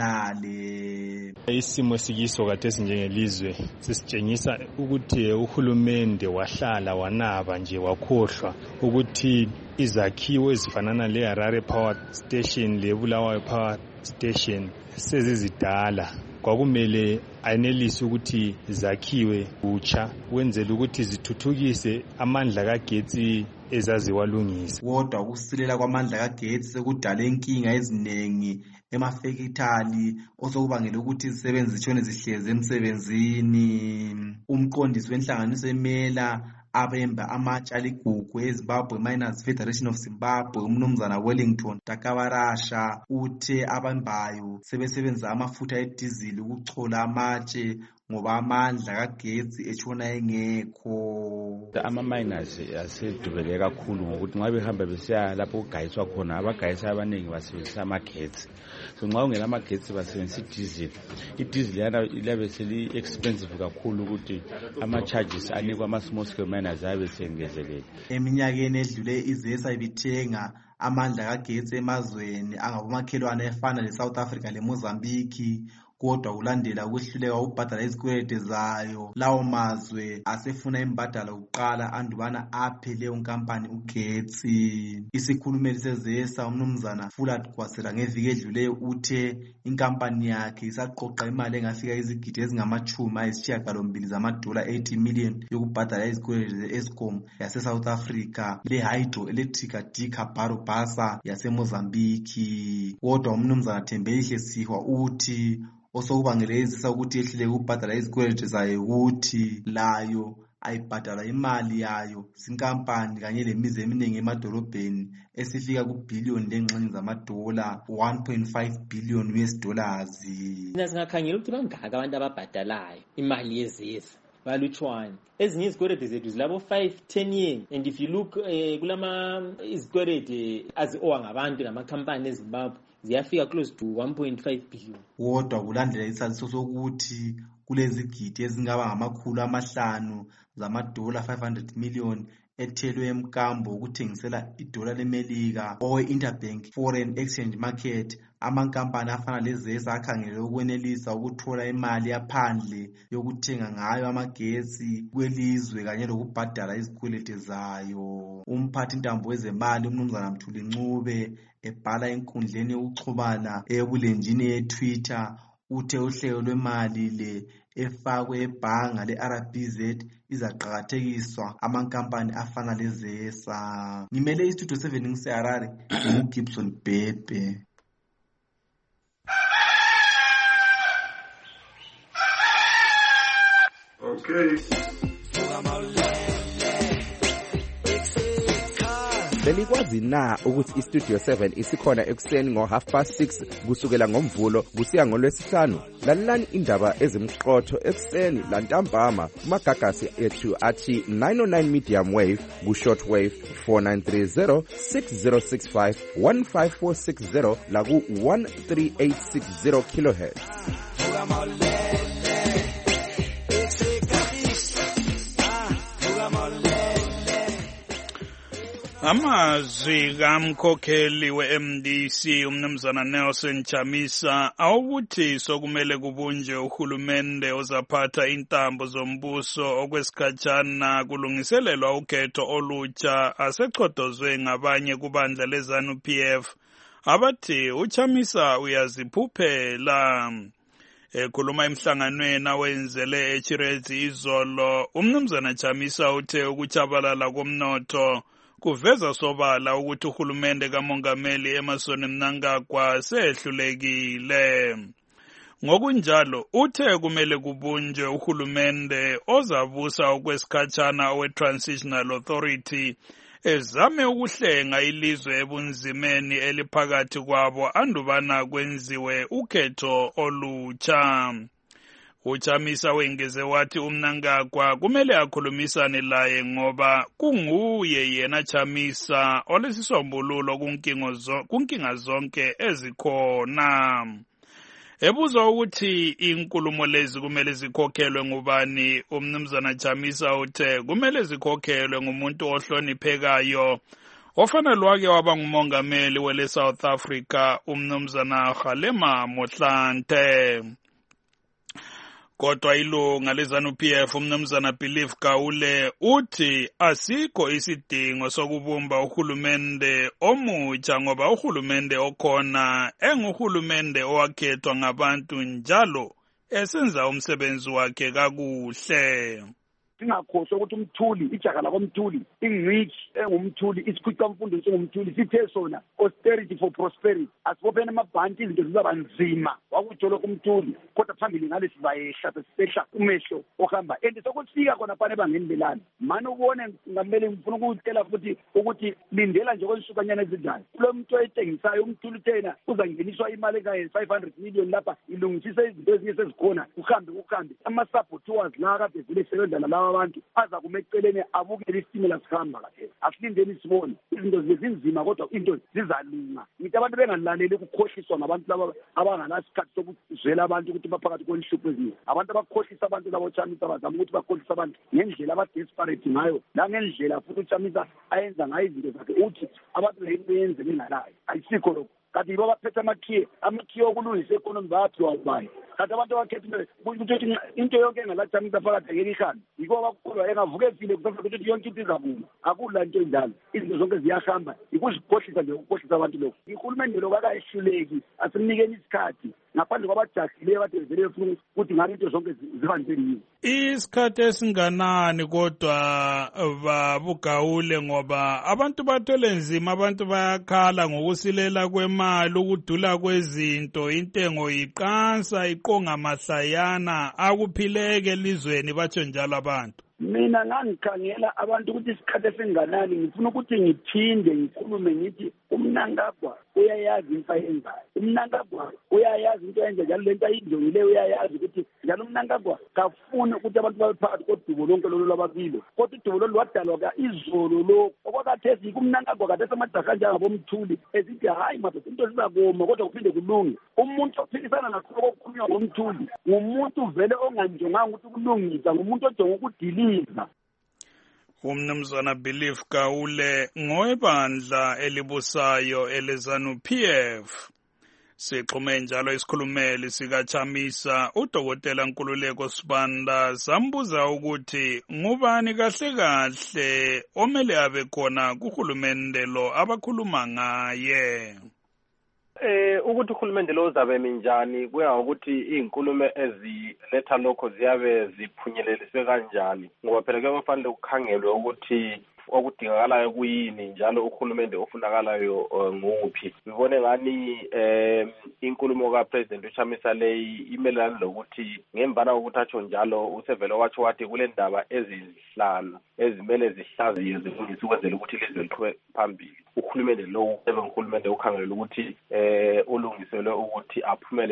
inyamalale. Isimo sikiso kade esinjengelizwe sisitshengisa ukuthi uhulumende wahlala wanaba nje wakhohlwa ukuthi izakhiwo ezifanana leHarare Power Station leBulawayo Power Station sezizidala. Kwakumele ayenelise ukuthi zakhiwe kutsha kwenzela ukuthi zithuthukise amandla kagetsi ezaziwalungisa. Kodwa ukusilela kwamandla kagesi sekudala inkinga eziningi emafekithali osokubangela ukuthi izisebenzi zitshone zihlezi emsebenzini. Umqondisi wenhlanganiso emela abemba amatshe aligugu eZimbabwe Miners Federation of Zimbabwe umnumzana Wellington Takabarasha uthe abambayo sebesebenzisa amafutha edizili ukuchola amatshe ngoba amandla kagesi etshona engekho. Ama-miners asedubeke kakhulu ngokuthi nxa behamba besiya lapho okugayiswa khona abagayisi abaningi basebenzisa amagetsi. So nxa ungela amagetsi basebenzisa idizili. Idizili yana ilabe seli-expensive kakhulu ukuthi ama-charges anikwa ama-small scale miners ayabe sengezelele. Eminyakeni edlule izesa ibithenga amandla kagesi emazweni angabomakhelwane efana le-South Africa le-Mozambique. Kodwa kulandela ukwehluleka ukubhadala izikweleti zayo lawo mazwe asefuna imbadalo kuqala andubana aphe leyo nkampani ugetsi. Isikhulumeli sezesa umnumzana Fulat Kwasela ngeviki edluleyo uthe inkampani yakhe isaqoqa imali engafika izigidi ezingama-80 zamadola 80 million yokubhadala izikweleti ze-Eskom yase-South Africa le-hydroelectrica Dikabaro Basa yase-Mozambique. Kodwa umnumzana Thembelihle Sihwa uthi osokubangele izisa ukuthi yehlile ukubhadala izikweleti zayo ukuthi layo ayibhadala imali yayo sinkampani kanye lemizi eminingi emadolobheni esifika kubhiliyoni lengxenye zamadola 1.5 billion US dollars. Singakhangela ukuthi bangaka abantu ababhadalayo imali yezisa balutshwane. Ezinye izikweleti zethu zilabo 5-10 years, and if you look kulama izikweleti azi-owa ngabantu namakhampani eZimbabwe ziyafika close to 1.5 billion. Kodwa kulandela isaziso sokuthi kulezigidi ezingaba ngama500 zamadola 500 million ethelwe emkambo ukuthengisela idola lemelika owe-Interbank Foreign Exchange Market. Amankampani afana lezesa akhangelele ukwenelisa ukuthola imali yaphandle yokuthenga ngayo amagesi kwelizwe kanye lokubhadala izikweleti zayo. Umphathi ntambo wezemali umnumzana Mthuli Ncube ebhala enkundleni yokuxhumana ebulenjini ye-Twitter uthe uhlelo lwemali le efakwe ebhanga le-RBZ izaqakathekiswa amankampani afana lezesa. Ngimele istudio 7 ngiseHarare nguGibson Bebe. Okay. Belikwazi na ukuthi istudio 7 isikhona ekuseni ngo6:30 kusukela ngomvulo kusiya ngolwesihlanu? Lalelani indaba ezimqotho ekuseni lantambama kumagagasi ethu athi 909 medium wave ku-short wave 4930 6065 15460 laku 13860 kilohertz. Amazwi kamkhokheli we-MDC umnumzana Nelson Chamisa awukuthi sokumele kubunje uhulumende ozaphatha intambo zombuso okwesikhatshana kulungiselelwa ukhetho olutsha asechodozwe ngabanye kubandla leZANU-PF abathi uChamisa uyaziphuphela. Ekhuluma emhlanganweni awenzele eChirezi izolo umnumzana Chamisa uthe ukuchabalala komnotho kuveza sobala ukuthi uhulumende kamongameli Emmerson Mnangagwa sehlulekile. Ngokunjalo uthe kumele kubunjwe uhulumende ozabusa okwesikhatshana owe-Transitional Authority ezame ukuhlenga ilizwe ebunzimeni eliphakathi kwabo andubana kwenziwe ukhetho olutsha. uChamisa wengeze wathi uMnangagwa kumele akhulumisane laye ngoba kunguye yena Chamisa olesisombululo kunkinga zonke ezikhona. Ebuza ukuthi inkulumo lezi kumele zikhokhelwe ngubani, umnumzana Chamisa uthe kumele zikhokhelwe ngumuntu ohloniphekayo ofana lwake waba ngumongameli wele South Africa umnumzana Kgalema Motlanthe. Kodwa ilunga leZANU-PF umnumzana Believe Gaule uthi asikho isidingo sokubumba uhulumende omutsha ngoba uhulumende okhona enguhulumende owakhethwa ngabantu njalo esenza umsebenzi wakhe kakuhle. singakhohlwa ukuthi umthuli ijaha lakomthuli i-rich engumthuli isikhwicamfundo singumthuli sithe sona austerity for prosperity asibopheni amabhanti izinto zizaba nzima wakutsho lokhu umthuli kodwa phambili ngale sizayehla sesehla umehlo ohamba and sokufika khona phana ebangeni belani mani ubone ngamele ngifuna ukutshela futhi ukuthi lindela nje kwensukwanyana ezizayo kulo muntu oyithengisayo umthuli uthena uzangeniswa imali ekaye 500 million lapha ilungisise izinto ezinye sezikhona uhambe ama-saboteurs la kade vele sebenza nalawa abantu aza kuma eceleni abukele isitimela sihamba kahle asilindeni sibone izinto zibe zinzima kodwa into zizalunga ngithi abantu bengalaleli ukukhohliswa ngabantu laba abanganasikhathi sokuzwela abantu ukuthi baphakathi kwenhlupho eziningi abantu abakhohlisa abantu labo Chamisa bazama ukuthi bakhohlisa abantu ngendlela abadesperate ngayo nangendlela futhi uChamisa ayenza ngayo izinto zakhe uthi abantu beyenze bengalayo ayisikho lokho kanti yibo baphethe amakhiye okulungisa economy bayaphiwa ubani kanti abantu abakhethe ukuthi into yonke engalachamisa phakathi ngeke ihambe yiko bakukholwa engavuke efile kusasa ukuthi yonke into izavuma akula into enjalo izinto zonke ziyahamba ikuzikhohlisa nje ukukhohlisa abantu lokho ihulumende lokho akayehluleki asimnikeni isikhathi ngaphandle kwabajahileyo kade vele befuna ukuthi ngabe into zonke ziba njengini isikhathi esinganani kodwa babugawule ngoba abantu bathole nzima abantu bayakhala ngokusilela kwemali ukudula kwezinto intengo iqansa iqonga mahlayana akuphileke elizweni batsho njalo abantu mina ngangikhangela abantu ukuthi isikhathi esinganani ngifuna ukuthi ngiphinde ngikhulume ngithi umnankagwa uyayazi into ayenzayo umnankagwa uyayazi into ayenza njalo lento ayidongileyo uyayazi ukuthi njalo umnankagwa kafuni ukuthi abantu babe phakathi kodubo lonke lolu lwababili kodwa udubo lolu lwadalwa izolo lo okwakhathesi yiko umnankagwa kathesi amajaha njengabomthuli esithi hayi madoda into zizakoma kodwa kuphinde kulunge umuntu ophikisana nakho okukhulunywa ngomthuli ngumuntu vele onganjonganga ukuthi kulungisa ngumuntu ojonga ukudiliza umnumzana Belief Gawule ngowebandla elibusayo eleZANU-PF sixhume njalo isikhulumeli sikaChamisa udokotela Nkululeko Sibanda sambuza ukuthi ngubani kahle kahle omele abe khona kuhulumende lo abakhuluma ngaye ukuthi uhulumende lo uzabe minjani kuya ngokuthi izinkulumo eziletha lokho ziyabe ziphunyeleliswe kanjani ngoba phela ke kufanele ukukhangelwe ukuthi okudingakalayo kuyini njalo uhulumende ofunakalayo nguphi ngibone ngani inkulumo kaPresident uChamisa leyi imelana lokuthi ngemvana ukuthi atsho njalo usevele watsho wathi kule ndaba ezihlanu ezimele zihlaziye zilungise ukwenzela ukuthi ilizwe liqhube phambili uhulumende lo uhulumende ukhangelela ukuthi ulungiselwe ukuthi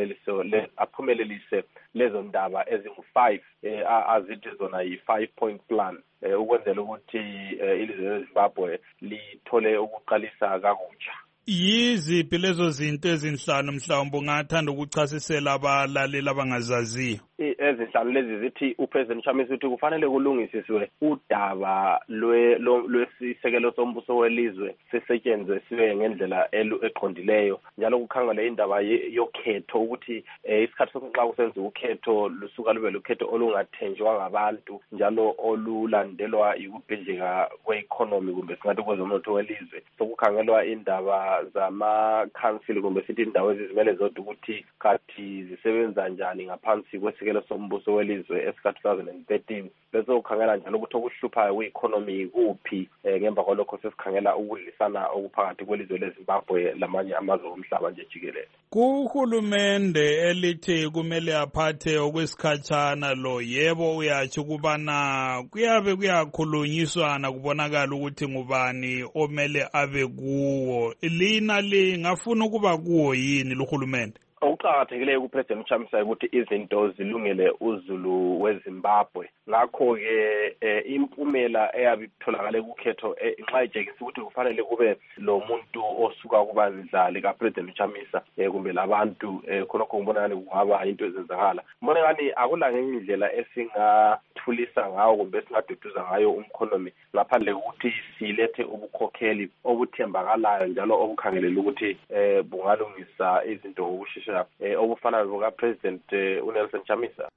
aphumelelise lezo ndaba ezingu5 azithi zona yi5 point plan ukwenzela ukuthi ilizwe leZimbabwe lithole ukuqalisa kakutsha yiziphi lezo zinto ezinhlanu mhlawumbe ungathanda ukuchasisela abalaleli abangazaziyo ezinhlanu lezi zithi uPresident Chamisa uthi kufanele kulungisiswe udaba lwesisekelo sombuso welizwe sisetshenziswe ngendlela eqondileyo njalo kukhangela indaba yokhetho ukuthi isikhathi sokuxa kusenza ukhetho lusuka lube lukhetho olungathenjwa ngabantu njalo olulandelwa ukubhidlika kwe-economy kumbe singathi kwezomnotho welizwe sokukhangelwa indaba zama-council kumbe sithi indawo ezizimele zodwa ukuthi kathi zisebenza njani ngaphansi kwesikelo sombuso welizwe esika-2013 bese ukhangela njalo ukuthi okuhluphayo kwe-economy kuphi ngemva kwalokho sesikhangela ukudlisana okuphakathi kwelizwe leZimbabwe lamanye amazwe omhlaba nje jikelele kuhulumende elithi kumele aphathe okwesikhatshana lo yebo uyatsho ukubana kuyabe kuyakhulunyiswana kubonakala ukuthi ngubani omele abe kuwo lina lingafuna ukuba kuwo yini luhulumende okuqakathekileyo kuPresident Chamisa ukuthi izinto zilungele uzulu weZimbabwe ngakho-ke impumela eyabe itholakale kukhetho nxa ijekisa ukuthi kufanele kube lo muntu osuka kubandla likaPresident Chamisa kumbe labantu khonokho ngibona ngani kungaba into ezenzakala ngibona ngani akula ngenye indlela esingathulisa ngawo kumbe esingaduduza ngayo umkhonomi ngaphandle kokuthi silethe ubukhokheli obuthembakalayo njalo obukhangelela ukuthi bungalungisa izinto ngokushesha obufana bukaPresident uNelson Chamisa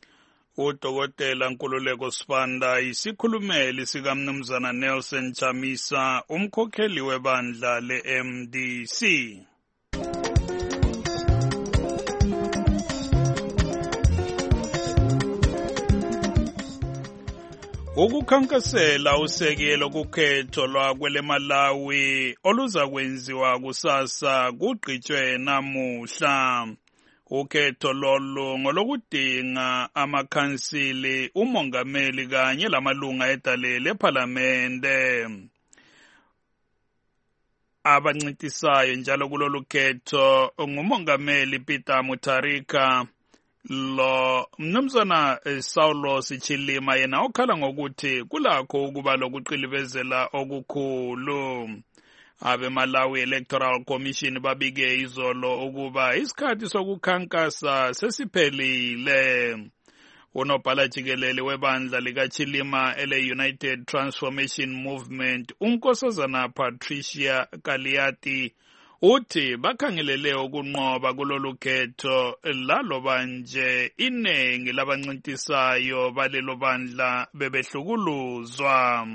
udokotela Nkululeko Sibanda isikhulumeli sikamnumzana Nelson Chamisa umkhokheli webandla le-MDC ukukhankasela usekelo kukhetho lwakwele Malawi oluza kwenziwa kusasa kugqitshwe namuhla. Ukhetho lolu ngolokudinga amakhansili, umongameli kanye lamalunga edalele ephalamende. Abancintisayo njalo kulolu khetho ngumongameli Peter Mutharika, lo mnumzana Saulos Chilima yena okhala ngokuthi kulakho ukuba lokuqilivezela okukhulu. Abe Malawi Electoral Commission babike izolo ukuba isikhathi sokukhankasa sesiphelile. Unobhala jikelele webandla likaChilima ele-United Transformation Movement, unkosazana Patricia Kaliati, uthi bakhangelele ukunqoba kulolu khetho laloba nje inengi labancintisayo balelo bandla bebehlukuluzwa.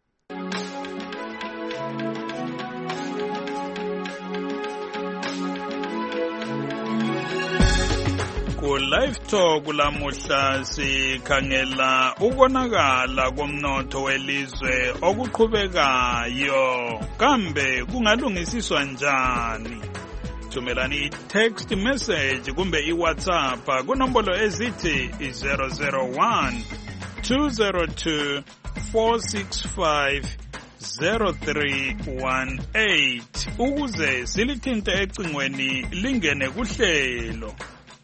Ku-Live Talk lamuhla sikhangela ukonakala komnotho welizwe okuqhubekayo, kambe kungalungisiswa njani? Thumelani i-text message kumbe i-WhatsApp kunombolo ezithi 001 202 465 0318 ukuze silithinte ecingweni lingene kuhlelo.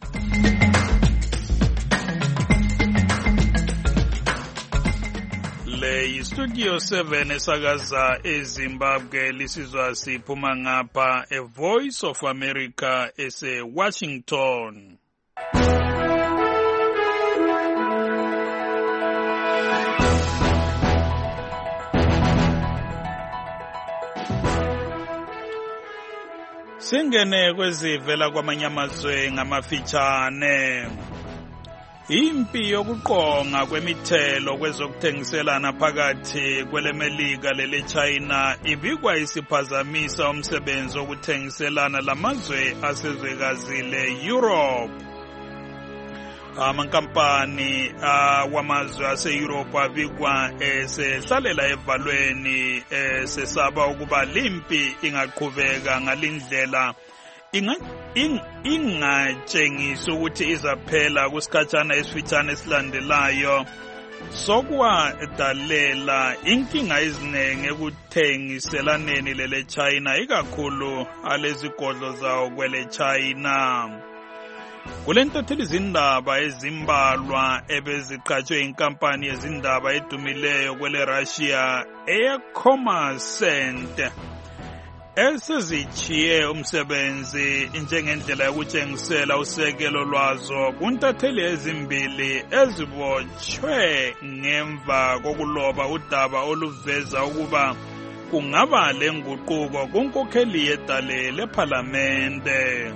Le Studio 7 esakaza eZimbabwe lisizwa siphuma ngapha Voice of America ese-Washington. Singene kwezivela kwamanye amazwe ngamafitshane. Impi yokuqonga kwemithelo kwezokuthengiselana phakathi kweleMelika lele-China ibikwa isiphazamisa umsebenzi wokuthengiselana lamazwe asezwekazi le-Europe. Amankampani wamazwe ase-Europe abikwa esehlalela evalweni sesaba ukuba limpi ingaqhubeka ngalindlela ingatshengisi ukuthi izaphela kusikhatshana esifitshane esilandelayo, sokwadalela inkinga eziningi ekuthengiselaneni lele-China, ikakhulu alezigodlo zawo kwele-China. Kule ntatheli izindaba ezimbalwa ebeziqhatshwe inkampani yezindaba edumileyo kwele-Russia eyeCommersant esezitshiye umsebenzi njengendlela yokutshengisela usekelo lwazo kuntatheli ezimbili ezibotshwe ngemva kokuloba udaba oluveza ukuba kungaba lenguquko kunkokheli yedale lephalamende.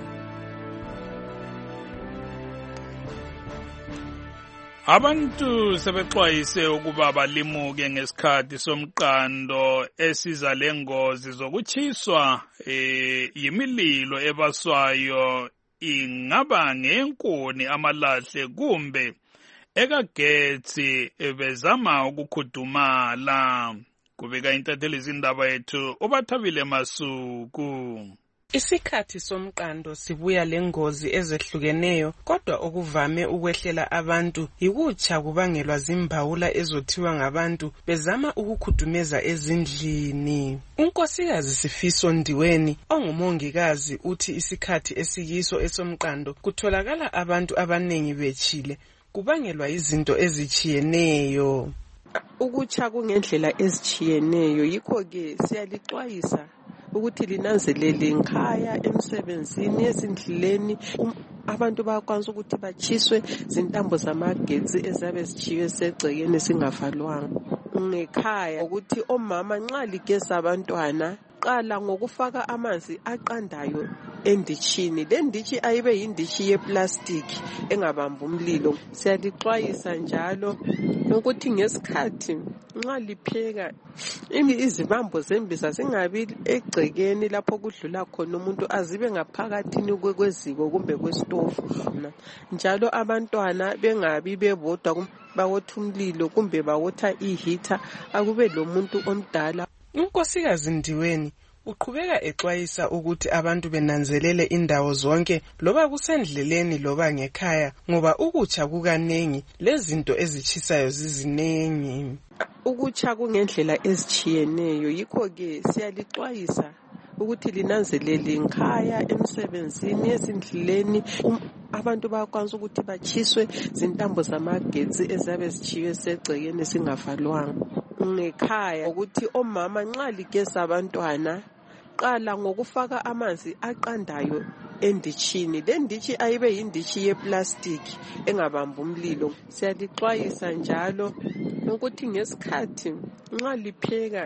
Abantu sebexwayise ukuba balimuke ngesikhathi somqando esiza lengozi zokutshiswa yimililo ebaswayo, ingaba ngenkuni, amalahle kumbe ekagetsi bezama ukukhudumala. Kubika intatheli izindaba yethu uBathabile Masuku. Isikhathi somqando sibuya lengozi ezehlukeneyo, kodwa okuvame ukwehlela abantu yikutsha kubangelwa zimbawula ezothiwa ngabantu bezama ukukhudumeza ezindlini. Unkosikazi Sifiso Ndiweni ongumongikazi uthi isikhathi esikiso esomqando kutholakala abantu abanengi betshile kubangelwa izinto ezichiyeneyo. Ukutsha kungendlela ezichiyeneyo, yikho ke siyalixwayisa ukuthi linanzelele nkhaya, emsebenzini, ezindleleni. Abantu bayakwanisa ukuthi batshiswe zintambo zamagetsi ezabe zitshiywe segcekeni singavalwanga. Ngekhaya ukuthi omama nxa ligeza abantwana qala ngokufaka amanzi aqandayo enditshini. Le nditshi ayibe yinditshi yeplastiki engabamba umlilo. Siyalixwayisa njalo ukuthi ngesikhathi nxa lipheka izibambo zembiza zingabi egcekeni lapho kudlula khona umuntu, azibe ngaphakathini kweziko kumbe kwesitofu. Njalo abantwana bengabi bebodwa bawotha umlilo kumbe bawotha ihita, akube lomuntu omdala. Unkosikazi Ndiweni uqhubeka exwayisa ukuthi abantu benanzelele indawo zonke, loba kusendleleni loba ngekhaya, ngoba ukutsha kukanengi lezinto ezitshisayo zizinengi. Ukutsha kungendlela ezitshiyeneyo, yikho ke siyalixwayisa ukuthi linanzelele ngekhaya, emsebenzini, ezindleleni. Abantu bayakwanisa ukuthi batshiswe zintambo zamagetsi ezabe zitshiywe segcekeni singavalwanga. Ngekhaya ukuthi omama nxa ligeza abantwana, qala ngokufaka amanzi aqandayo enditshini. Le nditshi ayibe yinditshi yeplastiki engabamba umlilo. Siyalixwayisa njalo ukuthi ngesikhathi nxa lipheka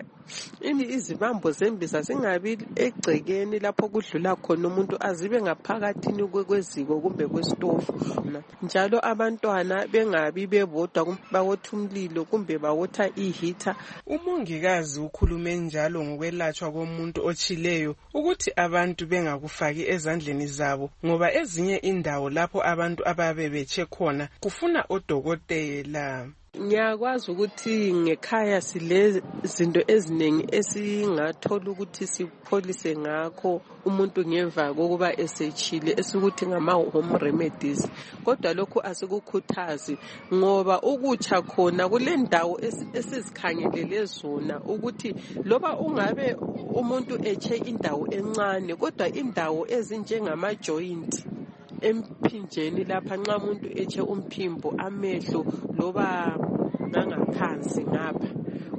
izibambo zembiza zingabi egcekeni lapho kudlula khona umuntu, azibe ngaphakathini kweziko kumbe kwesitofu. Njalo abantwana bengabi bebodwa bawotha umlilo kumbe bawotha ihita. Umongikazi ukhulume njalo ngokwelatshwa komuntu otshileyo ukuthi abantu bengakufaki ezandleni zabo, ngoba ezinye indawo lapho abantu ababe betshe khona kufuna odokotela. Ngiyakwazi ukuthi ngekhaya sile zinto eziningi esingathola ukuthi sipholise ngakho umuntu ngemva kokuba esechile, esikuthi ngama-home remedies. Kodwa lokhu asikukhuthazi ngoba ukutsha khona kule ndawo esizikhangelele zona, ukuthi loba ungabe umuntu etshe indawo encane, kodwa indawo ezinjengama-joint emphinjeni lapha, nxa umuntu etshe umphimbo, amehlo loba ngangaphansi ngapha,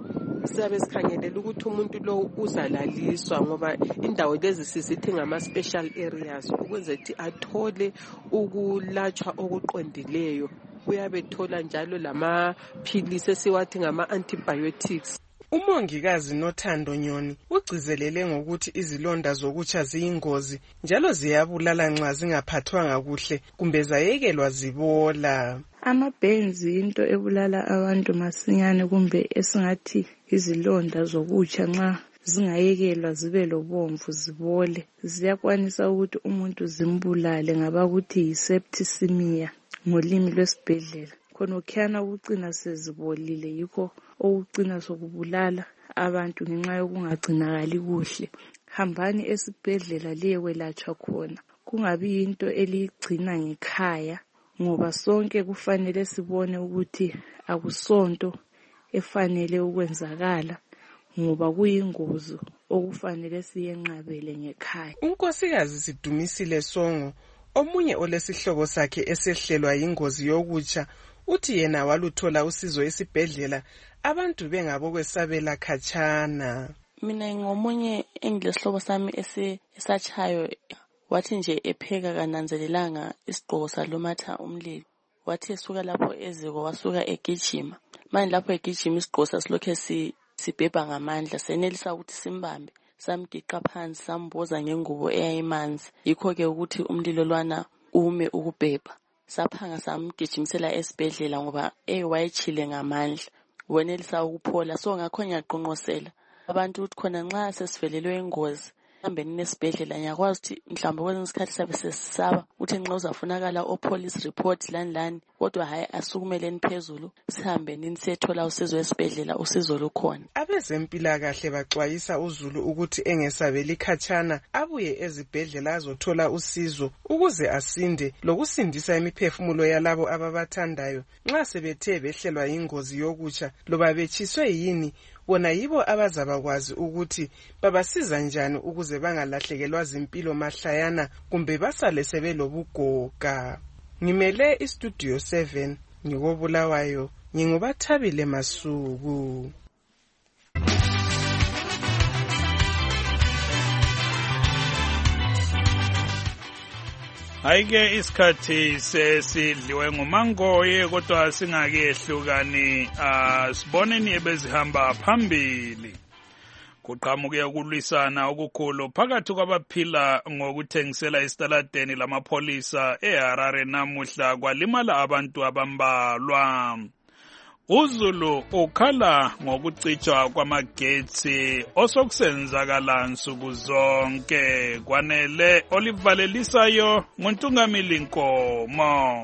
siyabe sikhangelela ukuthi umuntu lo uzalaliswa, ngoba indawo lezi sizithi ngama-special areas, ukwenzela ukuthi athole ukulatshwa okuqondileyo. Uyabe thola njalo lamaphilisi esiwathi ngama-antibiotics. Umongikazi Nothando Nyoni ugcizelele ngokuthi izilonda zokutsha ziyingozi njalo ziyabulala nxa zingaphathwanga kuhle kumbe zayekelwa zibola. Ama-burns into ebulala abantu masinyane, kumbe esingathi izilonda zokutsha nxa zingayekelwa zibe lobomvu zibole, ziyakwanisa ukuthi umuntu zimbulale, ngabakuthi yi-septicemia ngolimi lwesibhedlela. Khonokhyana ukucina sezibolile yikho okucina sokubulala abantu ngenxa yokungagcinakali kuhle. Hambani esibhedlela liyekwelatshwa khona, kungabi yinto eliyigcina ngekhaya, ngoba sonke kufanele sibone ukuthi akusonto efanele ukwenzakala, ngoba kuyingozi okufanele siyenqabele ngekhaya. Unkosikazi Sidumisile Songo, omunye olesihloko sakhe esehlelwa yingozi yokutsha, uthi yena waluthola usizo esibhedlela abantu bengabokwesabela khatshana. Mina ngomunye engilesihlobo sami esatshayo, wathi nje epheka kananzelelanga isigqoko salumatha umlilo, wathi esuka lapho eziko wasuka egijima. Manje lapho egijima isigqoko sasilokhe sibhebha ngamandla, senelisa ukuthi simbambe, samgiqa phansi samboza ngengubo eyayimanzi. Yikho-ke ukuthi umlilo lwana ume ukubhebha. Saphanga samgijimisela esibhedlela ngoba wayechile ngamandla, wenelisa ukuphola. So ngakho ngiyaqonqosela abantu ukuthi khona nxa sesivelelwe ingozi hambeni nesibhedlela. Ngiyakwazi ukuthi mhlawumbe kwesinye isikhathi sabe sesisaba ukuthi nxa uzafunakala o-police report lani, kodwa hayi asukumeleni phezulu, sihambeni siyethola usizo esibhedlela, usizo lukhona. Abezempilakahle baxwayisa uzulu ukuthi engesabeli khatshana, abuye ezibhedlela azothola usizo ukuze asinde, lokusindisa imiphefumulo yalabo ababathandayo nxa sebethe behlelwa yingozi yokutsha loba betshiswe yini. Bona yibo abazabakwazi ukuthi babasiza njani ukuze bangalahlekelwa zimpilo mahlayana kumbe basale sebelobugoga. Ngimele iStudio 7 ngikobulawayo, nginguBathabile Masuku. Hayike isikhathi sesidliwe ngumangoye, kodwa singakehlukani siboneni ebezihamba phambili. Kuqhamuke ukulwisana okukhulu phakathi kwabaphila ngokuthengisela esitaladeni lamapholisa eHarare namuhla kwalimala abantu abambalwa. uZulu ukhala ngokucitshwa kwamagetsi osokusenzakala nsuku zonke. Kwanele olivalelisayo nguNtungamili Nkomo.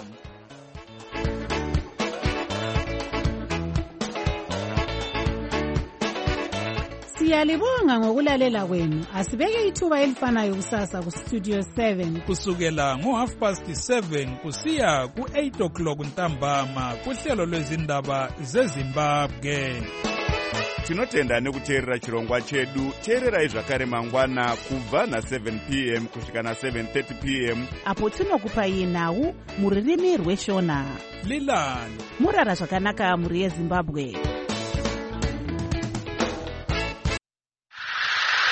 Siyalibonga ngokulalela kwenu. Asibeke ithuba elifanayo kusasa ku Studio 7 kusukela ngo7:30 kusiya ku8:00 ntambama kuhlelo lwezindaba zeZimbabwe. Tinotenda nekuteerera chirongwa chedu. Teererai zvakare mangwana kubva na7 p.m. kusvika na7:30 p.m. apo tinokupai nhau muririmi rweshona. Lilani murara zvakanaka muri yeZimbabwe.